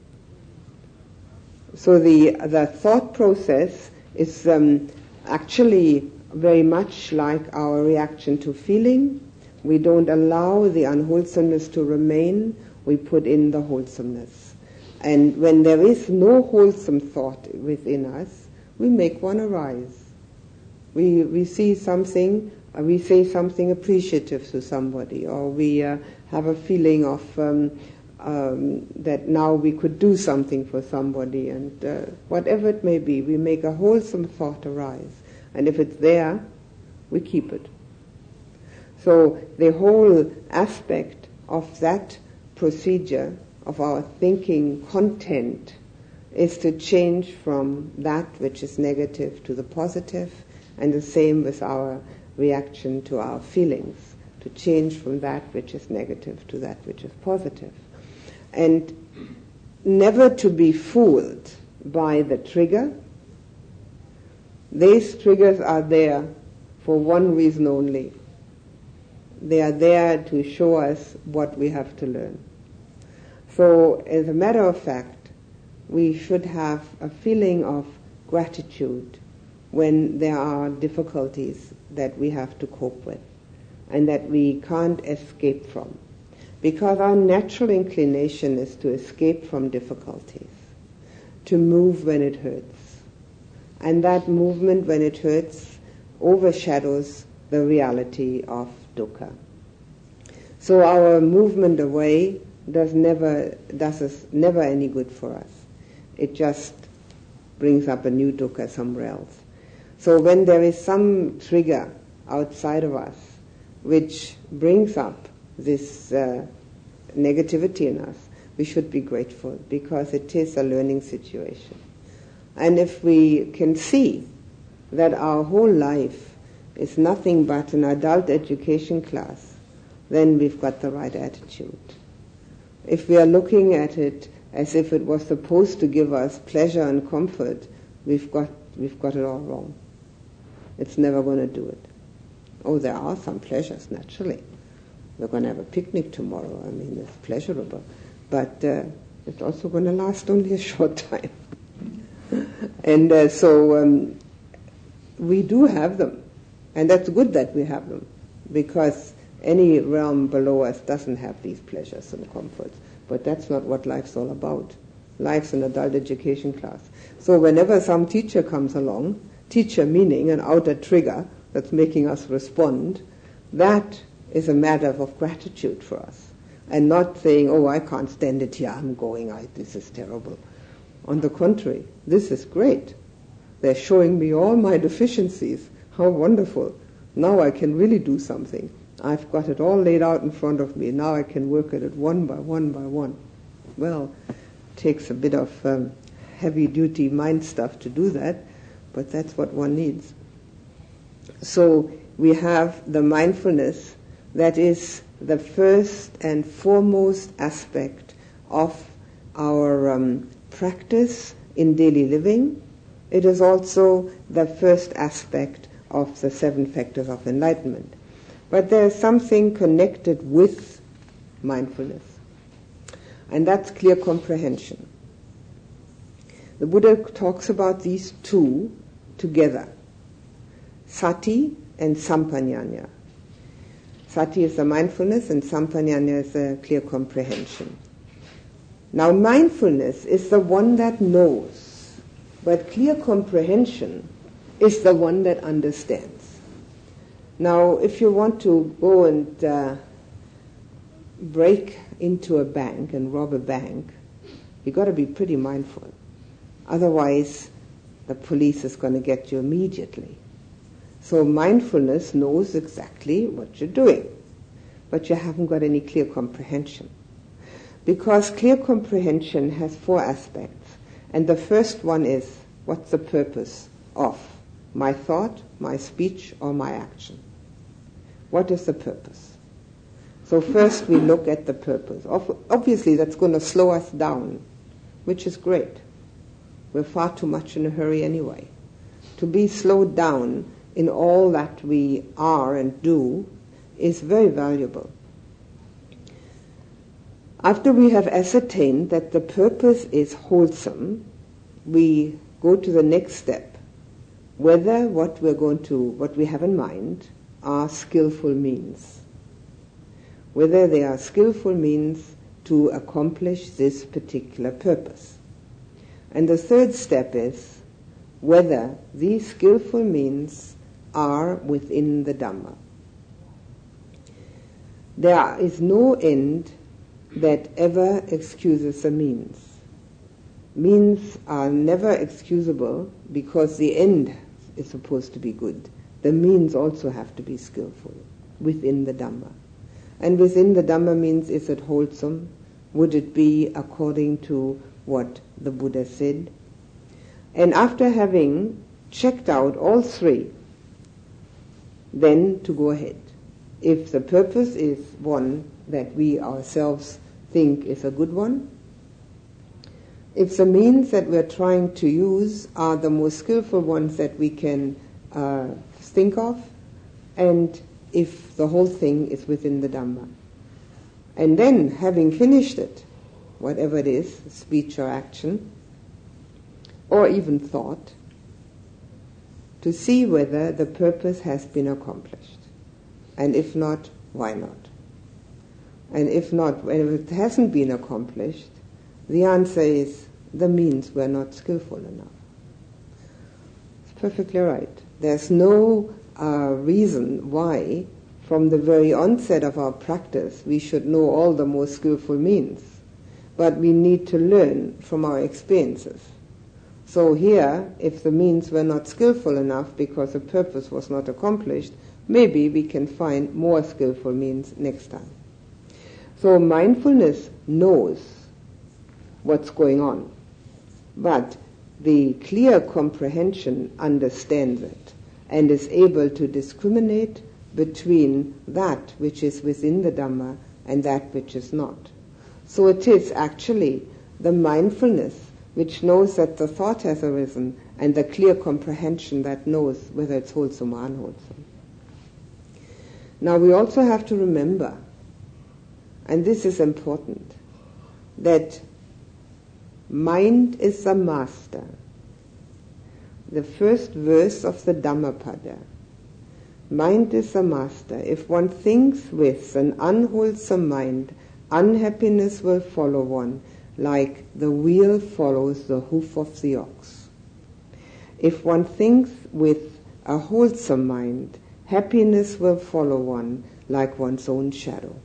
So the the thought process is um, actually very much like our reaction to feeling. We don't allow the unwholesomeness to remain. We put in the wholesomeness. And when there is no wholesome thought within us, we make one arise. We we see something, uh, we say something appreciative to somebody, or we uh, have a feeling of um, um, that now we could do something for somebody, and uh, whatever it may be, we make a wholesome thought arise. And if it's there, we keep it. So the whole aspect of that procedure, of our thinking content, is to change from that which is negative to the positive, and the same with our reaction to our feelings, to change from that which is negative to that which is positive. And never to be fooled by the trigger. These triggers are there for one reason only. They are there to show us what we have to learn. So, as a matter of fact, we should have a feeling of gratitude when there are difficulties that we have to cope with and that we can't escape from. Because our natural inclination is to escape from difficulties, to move when it hurts. And that movement when it hurts overshadows the reality of dukkha. So our movement away does never does us never any good for us. It just brings up a new dukkha somewhere else. So when there is some trigger outside of us which brings up this uh, negativity in us, we should be grateful, because it is a learning situation. And if we can see that our whole life is nothing but an adult education class, then we've got the right attitude. If we are looking at it as if it was supposed to give us pleasure and comfort, we've got we've got it all wrong. It's never going to do it. Oh, there are some pleasures, naturally. We're going to have a picnic tomorrow. I mean, it's pleasurable. But uh, it's also going to last only a short time. and uh, so um, we do have them. And that's good that we have them, because any realm below us doesn't have these pleasures and comforts. But that's not what life's all about. Life's an adult education class. So whenever some teacher comes along, teacher meaning an outer trigger that's making us respond, that is a matter of gratitude for us. And not saying, oh, I can't stand it here, I'm going, I, this is terrible. On the contrary, this is great. They're showing me all my deficiencies. How wonderful. Now I can really do something. I've got it all laid out in front of me. Now I can work at it one by one by one. Well, it takes a bit of um, heavy-duty mind stuff to do that, but that's what one needs. So we have the mindfulness that is the first and foremost aspect of our um, practice in daily living. It is also the first aspect of the seven factors of enlightenment. But there is something connected with mindfulness, and that's clear comprehension. The Buddha talks about these two together, sati and sampajanya. Sati is the mindfulness and sampajanya is the clear comprehension. Now mindfulness is the one that knows, but clear comprehension is the one that understands. Now, if you want to go and uh, break into a bank and rob a bank, you've got to be pretty mindful. Otherwise, the police is going to get you immediately. So mindfulness knows exactly what you're doing, but you haven't got any clear comprehension. Because clear comprehension has four aspects, and the first one is, what's the purpose of my thought, my speech, or my action? What is the purpose? So first we look at the purpose. Obviously that's going to slow us down, which is great. We're far too much in a hurry anyway. To be slowed down in all that we are and do is very valuable. After we have ascertained that the purpose is wholesome, we go to the next step. Whether what we're going to, what we have in mind are skillful means. Whether they are skillful means to accomplish this particular purpose. And the third step is whether these skillful means are within the Dhamma. There is no end that ever excuses the means. Means are never excusable because the end is supposed to be good. The means also have to be skillful within the Dhamma. And within the Dhamma means, is it wholesome? Would it be according to what the Buddha said? And after having checked out all three, then to go ahead. If the purpose is one that we ourselves think is a good one, if the means that we're trying to use are the most skillful ones that we can uh, think of, and if the whole thing is within the Dhamma. And then, having finished it, whatever it is, speech or action, or even thought, to see whether the purpose has been accomplished. And if not, why not? And if not, when it hasn't been accomplished, the answer is the means were not skillful enough. It's perfectly right. There's no uh, reason why, from the very onset of our practice, we should know all the most skillful means. But we need to learn from our experiences. So here, if the means were not skillful enough because the purpose was not accomplished, maybe we can find more skillful means next time. So mindfulness knows what's going on, but the clear comprehension understands it and is able to discriminate between that which is within the Dhamma and that which is not. So it is actually the mindfulness which knows that the thought has arisen and the clear comprehension that knows whether it's wholesome or unwholesome. Now we also have to remember, and this is important, that mind is the master. The first verse of the Dhammapada. Mind is the master. If one thinks with an unwholesome mind, unhappiness will follow one, like the wheel follows the hoof of the ox. If one thinks with a wholesome mind, happiness will follow one, like one's own shadow.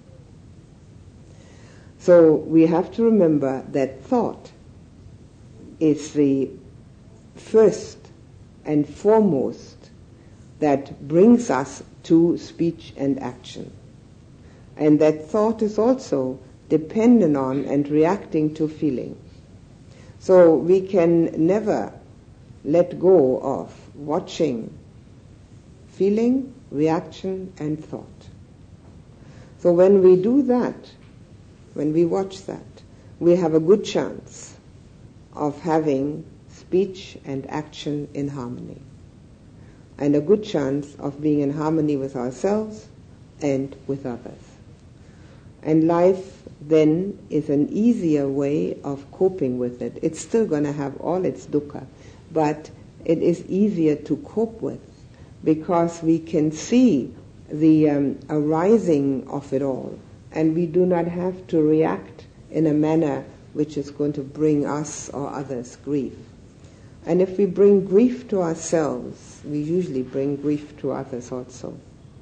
So we have to remember that thought is the first and foremost that brings us to speech and action. And that thought is also dependent on and reacting to feeling. So we can never let go of watching feeling, reaction, and thought. So when we do that, when we watch that, we have a good chance of having speech and action in harmony, and a good chance of being in harmony with ourselves and with others. And life then is an easier way of coping with it. It's still going to have all its dukkha, but it is easier to cope with because we can see the um, arising of it all, and we do not have to react in a manner which is going to bring us or others grief. And if we bring grief to ourselves, we usually bring grief to others also.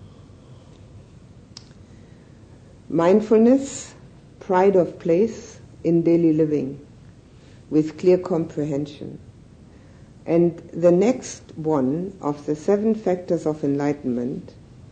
Mindfulness, pride of place in daily living with clear comprehension. And the next one of the seven factors of enlightenment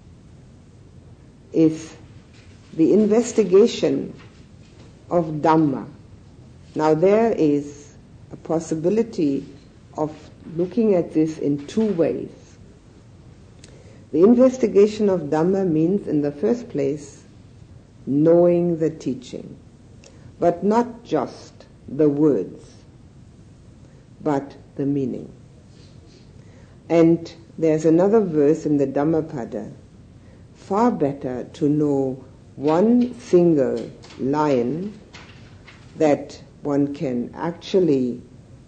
is the investigation of Dhamma. Now there is a possibility of looking at this in two ways. The investigation of Dhamma means, in the first place, knowing the teaching, but not just the words, but the meaning. And there's another verse in the Dhammapada, far better to know one single line that one can actually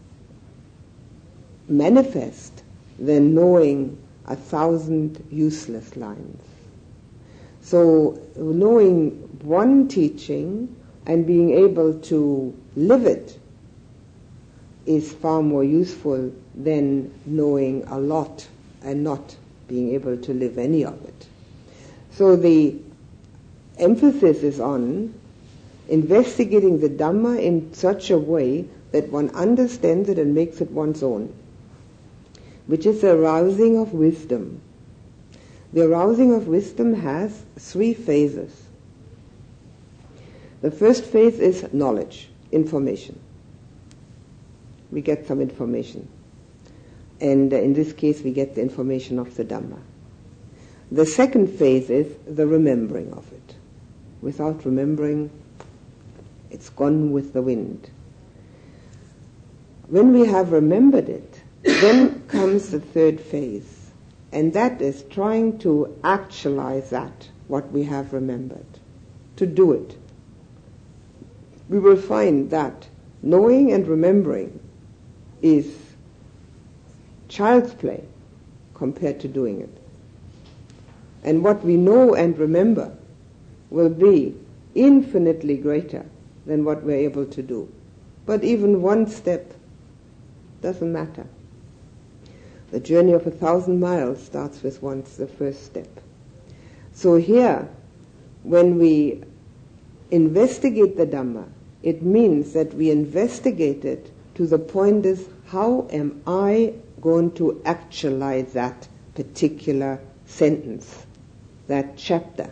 manifest than knowing a thousand useless lines. So knowing one teaching and being able to live it is far more useful than knowing a lot and not being able to live any of it. So the emphasis is on investigating the Dhamma in such a way that one understands it and makes it one's own, which is the arousing of wisdom. The arousing of wisdom has three phases. The first phase is knowledge, information. We get some information. And in this case, we get the information of the Dhamma. The second phase is the remembering of it. Without remembering, it's gone with the wind. When we have remembered it, then comes the third phase, and that is trying to actualize that, what we have remembered, to do it. We will find that knowing and remembering is child's play compared to doing it. And what we know and remember will be infinitely greater than what we're able to do. But even one step doesn't matter. The journey of a thousand miles starts with once the first step. So here, when we investigate the Dhamma, it means that we investigate it to the point is, how am I going to actualize that particular sentence, that chapter?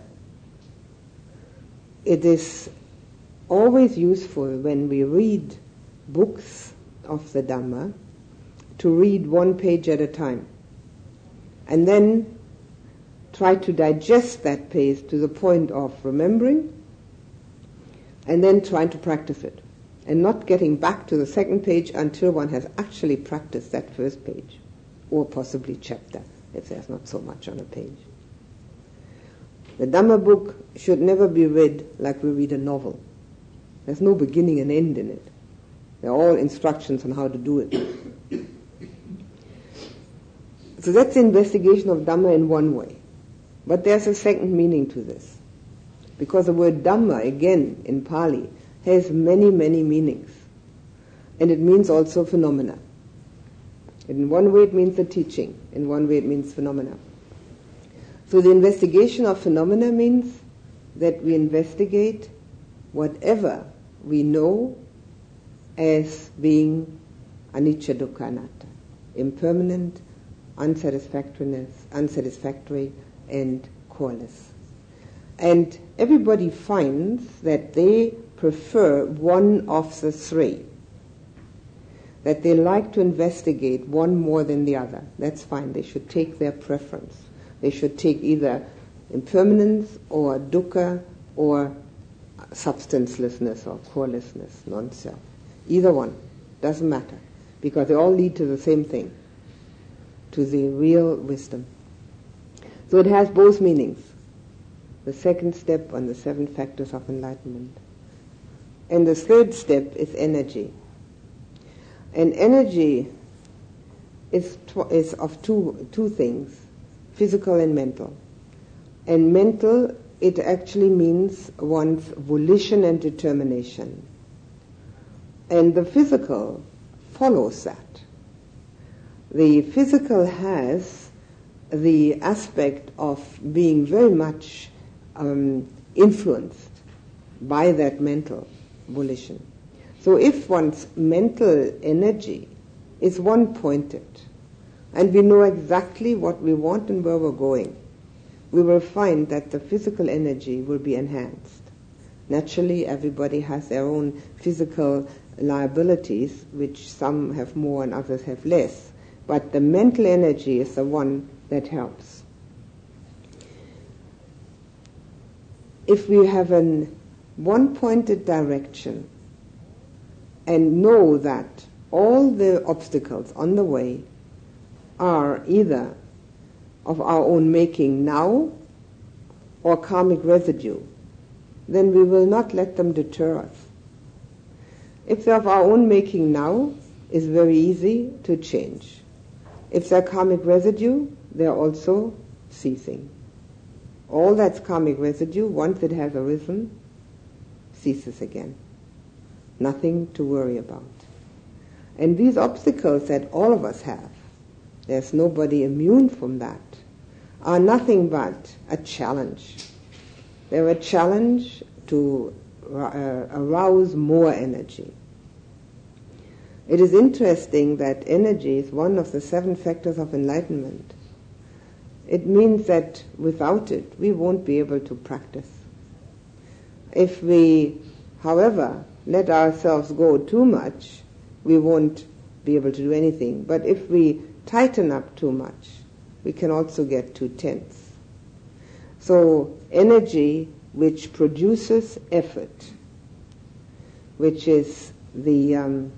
It is always useful when we read books of the Dhamma to read one page at a time and then try to digest that page to the point of remembering and then trying to practice it and not getting back to the second page until one has actually practiced that first page or possibly chapter if there's not so much on a page. The Dhamma book should never be read like we read a novel. There's no beginning and end in it. They're all instructions on how to do it. So that's the investigation of Dhamma in one way. But there's a second meaning to this. Because the word Dhamma, again, in Pali, has many, many meanings. And it means also phenomena. In one way it means the teaching. In one way it means phenomena. So the investigation of phenomena means that we investigate whatever we know as being anicca dukkha anatta, impermanent, unsatisfactoriness, unsatisfactory, and coreless. And everybody finds that they prefer one of the three, that they like to investigate one more than the other. That's fine. They should take their preference. They should take either impermanence or dukkha or substancelessness or corelessness, non-self. Either one. Doesn't matter. Because they all lead to the same thing, to the real wisdom. So it has both meanings. The second step on the seven factors of enlightenment. And the third step is energy. And energy is, tw- is of two, two things, physical and mental. And mental, it actually means one's volition and determination. And the physical follows that. The physical has the aspect of being very much um, influenced by that mental volition. So if one's mental energy is one-pointed, and we know exactly what we want and where we're going, we will find that the physical energy will be enhanced. Naturally, everybody has their own physical liabilities, which some have more and others have less. But the mental energy is the one that helps. If we have an one-pointed direction and know that all the obstacles on the way are either of our own making now or karmic residue, then we will not let them deter us. If they're of our own making now, it's very easy to change. If they're karmic residue, they're also ceasing. All that's karmic residue, once it has arisen, ceases again. Nothing to worry about. And these obstacles that all of us have, there's nobody immune from that, are nothing but a challenge. They're a challenge to uh, arouse more energy. It is interesting that energy is one of the seven factors of enlightenment. It means that without it, we won't be able to practice. If we, however, let ourselves go too much, we won't be able to do anything. But if we tighten up too much, we can also get too tense. So energy which produces effort, which is the um,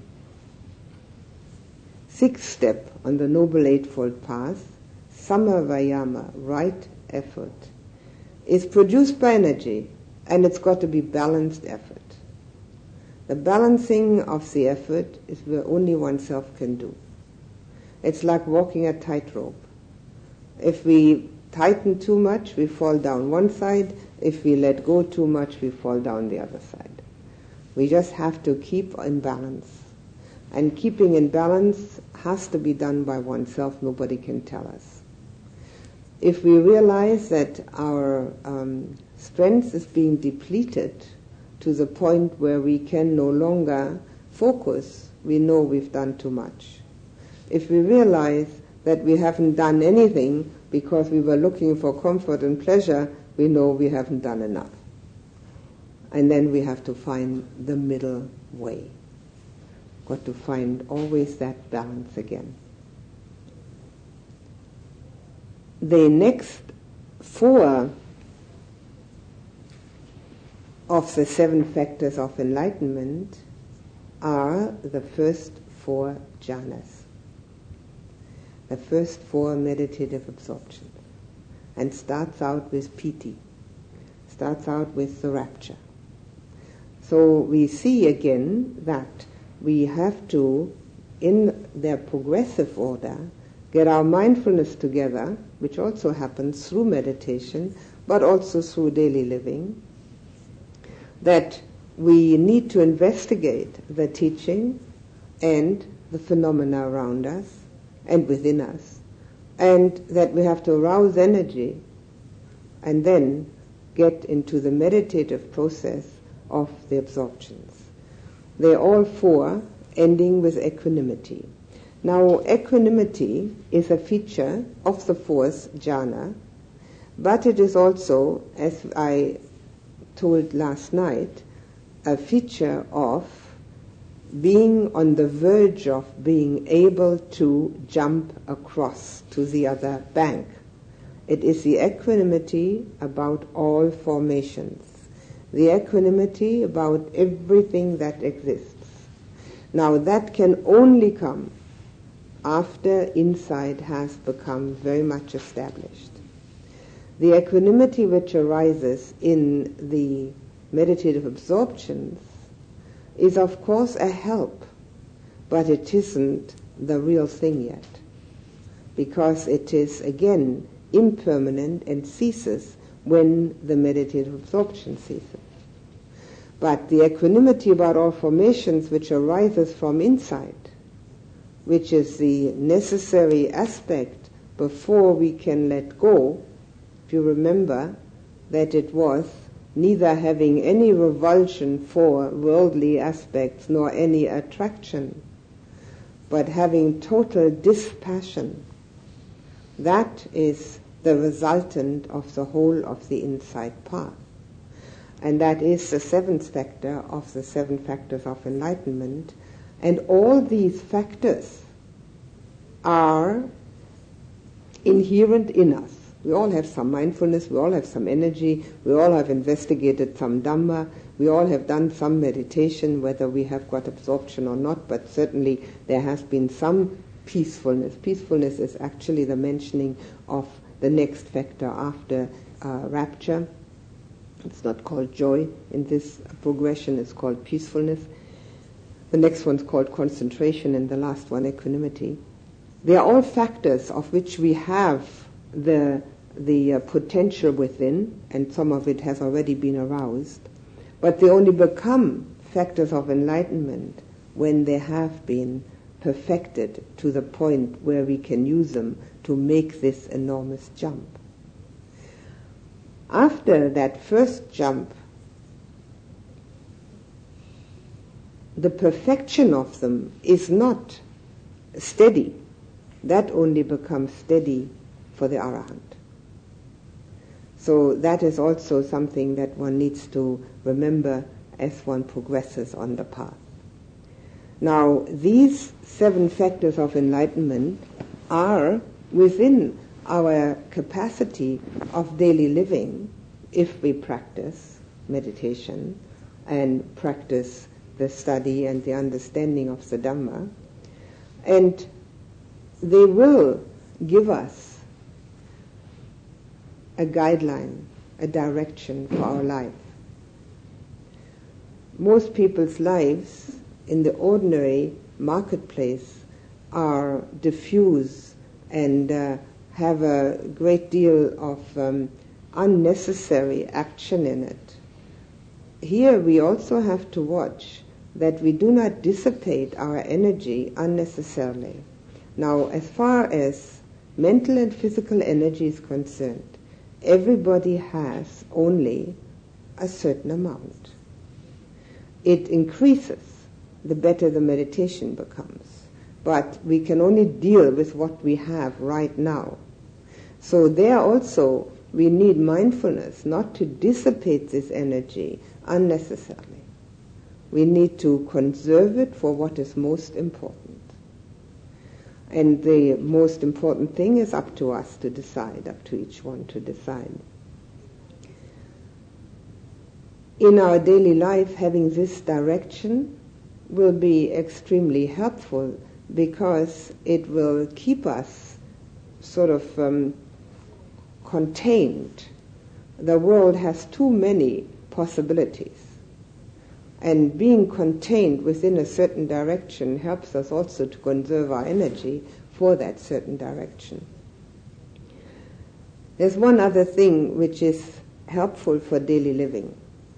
sixth step on the Noble Eightfold Path, samavayama, right effort, is produced by energy, and it's got to be balanced effort. The balancing of the effort is where only oneself can do. It's like walking a tightrope. If we tighten too much, we fall down one side. If we let go too much, we fall down the other side. We just have to keep in balance. And keeping in balance has to be done by oneself. Nobody can tell us. If we realize that our um, strength is being depleted to the point where we can no longer focus, we know we've done too much. If we realize that we haven't done anything because we were looking for comfort and pleasure, we know we haven't done enough. And then we have to find the middle way. Got to find always that balance again. The next four of the seven factors of enlightenment are the first four jhanas, the first four meditative absorptions, and starts out with piti, starts out with the rapture. So we see again that we have to, in their progressive order, get our mindfulness together, which also happens through meditation, but also through daily living, that we need to investigate the teaching and the phenomena around us and within us, and that we have to arouse energy and then get into the meditative process of the absorptions. They're all four ending with equanimity. Now, equanimity is a feature of the fourth jhana, but it is also, as I told last night, a feature of being on the verge of being able to jump across to the other bank. It is the equanimity about all formations, the equanimity about everything that exists. Now that can only come after insight has become very much established. The equanimity which arises in the meditative absorptions is of course a help, but it isn't the real thing yet, because it is again impermanent and ceases when the meditative absorption ceases. But the equanimity about all formations which arises from insight, which is the necessary aspect before we can let go, if you remember that it was neither having any revulsion for worldly aspects nor any attraction, but having total dispassion. That is the resultant of the whole of the insight path. And that is the seventh factor of the seven factors of enlightenment. And all these factors are inherent in us. We all have some mindfulness, we all have some energy, we all have investigated some Dhamma, we all have done some meditation, whether we have got absorption or not, but certainly there has been some peacefulness. Peacefulness is actually the mentioning of the next factor after uh, rapture. It's not called joy in this progression, it's called peacefulness. The next one's called concentration, and the last one equanimity. They are all factors of which we have the the uh, potential within, and some of it has already been aroused, but they only become factors of enlightenment when they have been perfected to the point where we can use them to make this enormous jump. After that first jump, the perfection of them is not steady. That only becomes steady for the Arahant. So that is also something that one needs to remember as one progresses on the path. Now, these seven factors of enlightenment are within our capacity of daily living if we practice meditation and practice the study and the understanding of the Dhamma. And they will give us a guideline, a direction for our life. Most people's lives in the ordinary marketplace are diffuse and uh, have a great deal of um, unnecessary action in it. Here we also have to watch that we do not dissipate our energy unnecessarily. Now, as far as mental and physical energy is concerned, everybody has only a certain amount. It increases the better the meditation becomes. But we can only deal with what we have right now. So there also we need mindfulness not to dissipate this energy unnecessarily. We need to conserve it for what is most important. And the most important thing is up to us to decide, up to each one to decide. In our daily life, having this direction will be extremely helpful because it will keep us sort of um, contained. The world has too many possibilities. And being contained within a certain direction helps us also to conserve our energy for that certain direction. There's one other thing which is helpful for daily living.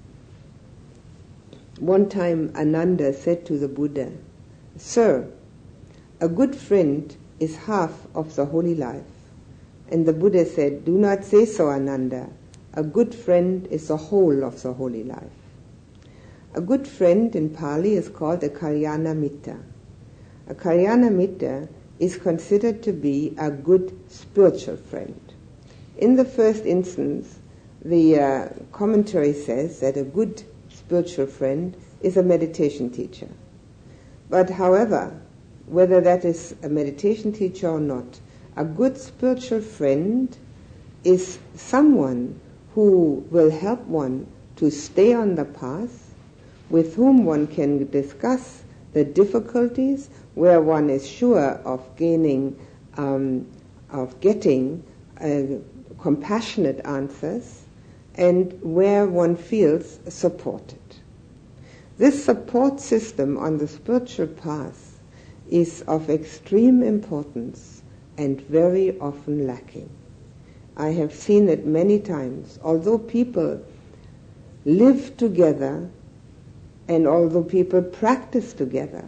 One time Ananda said to the Buddha, "Sir, a good friend is half of the holy life." And the Buddha said, "Do not say so, Ananda. A good friend is the whole of the holy life." A good friend in Pali is called a Kalyana Mitta. A Kalyana Mitta is considered to be a good spiritual friend. In the first instance, the uh, commentary says that a good spiritual friend is a meditation teacher. But however, whether that is a meditation teacher or not, a good spiritual friend is someone who will help one to stay on the path, with whom one can discuss the difficulties, where one is sure of gaining, um, of getting uh, compassionate answers, and where one feels supported. This support system on the spiritual path is of extreme importance and very often lacking. I have seen it many times. Although people live together and although people practice together,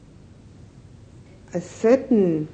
a certain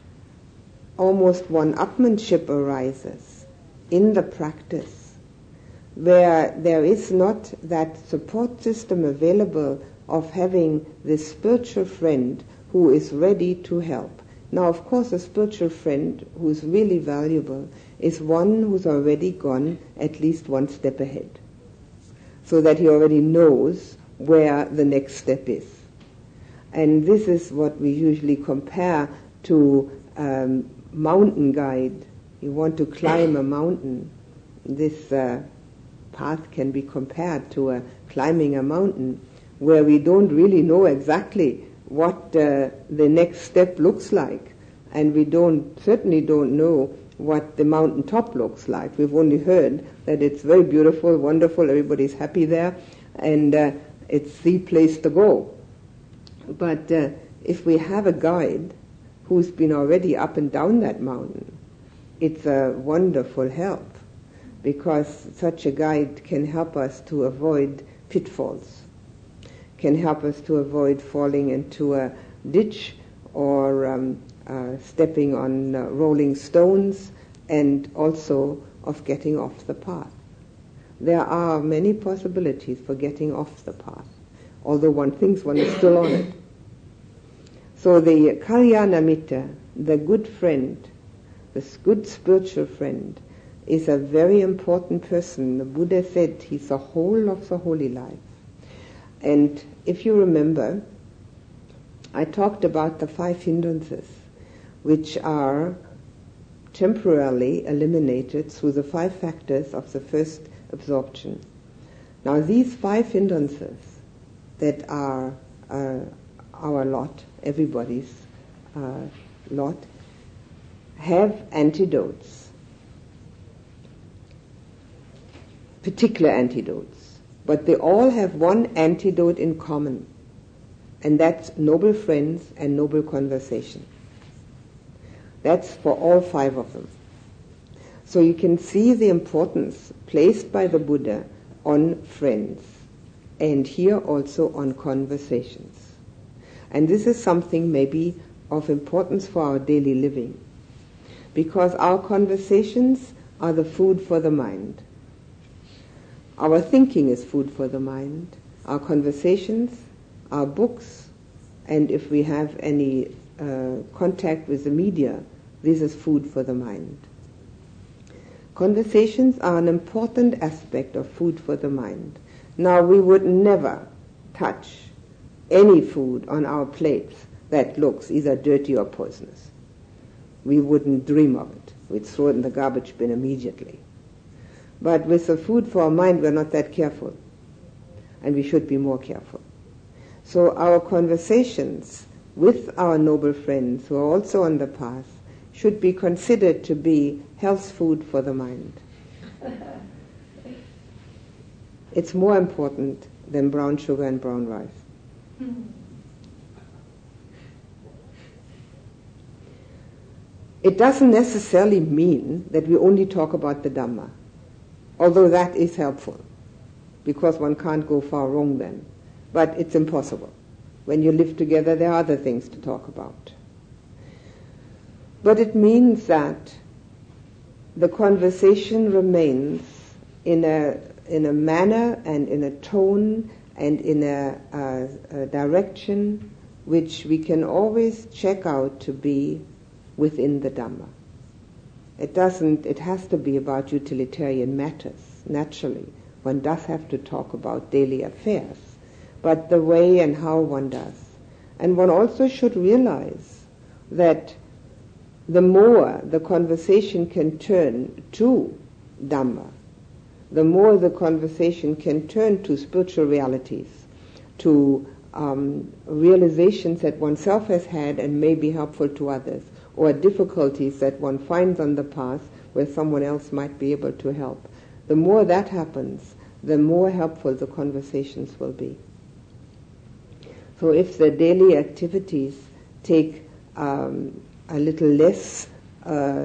almost one-upmanship arises in the practice, where there is not that support system available of having this spiritual friend who is ready to help. Now, of course, a spiritual friend who is really valuable is one who's already gone at least one step ahead, so that he already knows where the next step is. And this is what we usually compare to um, mountain guide. You want to climb a mountain. This uh, path can be compared to a climbing a mountain, where we don't really know exactly what uh, the next step looks like, and we don't certainly don't know what the mountain top looks like. We've only heard that it's very beautiful, wonderful, everybody's happy there, and uh, it's the place to go. But uh, if we have a guide who's been already up and down that mountain, it's a wonderful help, because such a guide can help us to avoid pitfalls, can help us to avoid falling into a ditch or um, uh, stepping on uh, rolling stones, and also of getting off the path. There are many possibilities for getting off the path, although one thinks one is still on it. So the Kalyana Mitta, the good friend, this good spiritual friend, is a very important person. The Buddha said he's the whole of the holy life. And if you remember, I talked about the five hindrances, which are temporarily eliminated through the five factors of the first absorption. Now these five hindrances that are uh, our lot, everybody's uh, lot, have antidotes, particular antidotes, but they all have one antidote in common, and that's noble friends and noble conversation. That's for all five of them. So you can see the importance placed by the Buddha on friends, and here also on conversations. And this is something maybe of importance for our daily living, because our conversations are the food for the mind. Our thinking is food for the mind. Our conversations, our books, and if we have any uh, contact with the media, this is food for the mind. Conversations are an important aspect of food for the mind. Now, we would never touch any food on our plates that looks either dirty or poisonous. We wouldn't dream of it. We'd throw it in the garbage bin immediately. But with the food for our mind, we're not that careful. And we should be more careful. So our conversations with our noble friends who are also on the path should be considered to be health food for the mind. It's more important than brown sugar and brown rice. It doesn't necessarily mean that we only talk about the Dhamma, although that is helpful, because one can't go far wrong then. But it's impossible. When you live together, there are other things to talk about. But it means that the conversation remains in a in a manner and in a tone and in a, a, a direction which we can always check out to be within the Dhamma. It doesn't, it has to be about utilitarian matters. Naturally, one does have to talk about daily affairs, but the way and how one does. And one also should realize that the more the conversation can turn to Dhamma, the more the conversation can turn to spiritual realities, to um, realizations that oneself has had and may be helpful to others, or difficulties that one finds on the path where someone else might be able to help. The more that happens, the more helpful the conversations will be. So if the daily activities take um, a little less, uh,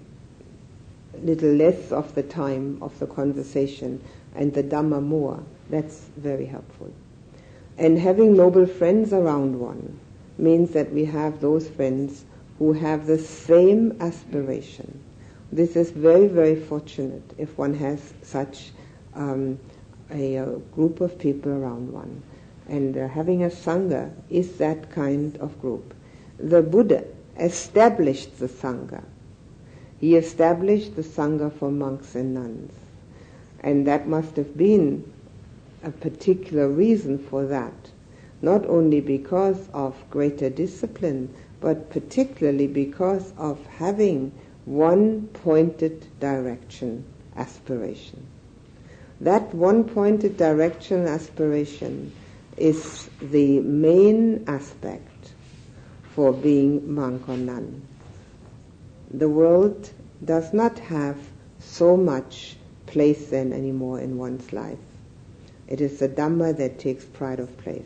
a little less of the time of the conversation and the Dhamma more, that's very helpful. And having noble friends around one means that we have those friends who have the same aspiration. This is very, very fortunate if one has such um, a, a group of people around one. And uh, having a Sangha is that kind of group. The Buddha established the Sangha. He established the Sangha for monks and nuns. And that must have been a particular reason for that. Not only because of greater discipline, but particularly because of having one pointed direction aspiration. That one pointed direction aspiration is the main aspect for being monk or nun. The world does not have so much place then anymore in one's life. It is the Dhamma that takes pride of place.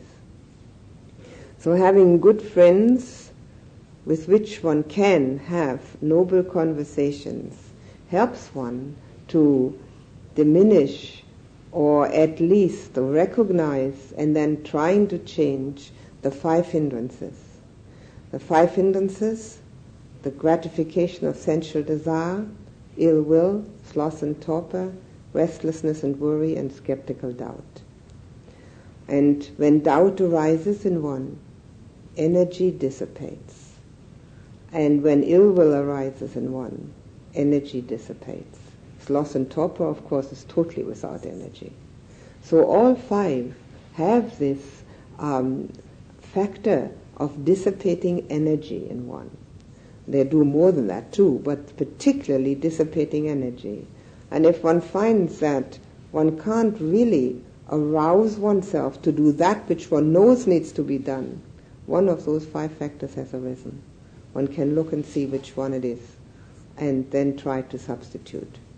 So having good friends with which one can have noble conversations helps one to diminish or at least recognize and then trying to change the five hindrances. The five hindrances, the gratification of sensual desire, ill will, sloth and torpor, restlessness and worry, and skeptical doubt. And when doubt arises in one, energy dissipates. And when ill will arises in one, energy dissipates. Sloth and torpor, of course, is totally without energy. So all five have this um, factor of dissipating energy in one. They do more than that too, but particularly dissipating energy. And if one finds that one can't really arouse oneself to do that which one knows needs to be done, one of those five factors has arisen. One can look and see which one it is, and then try to substitute.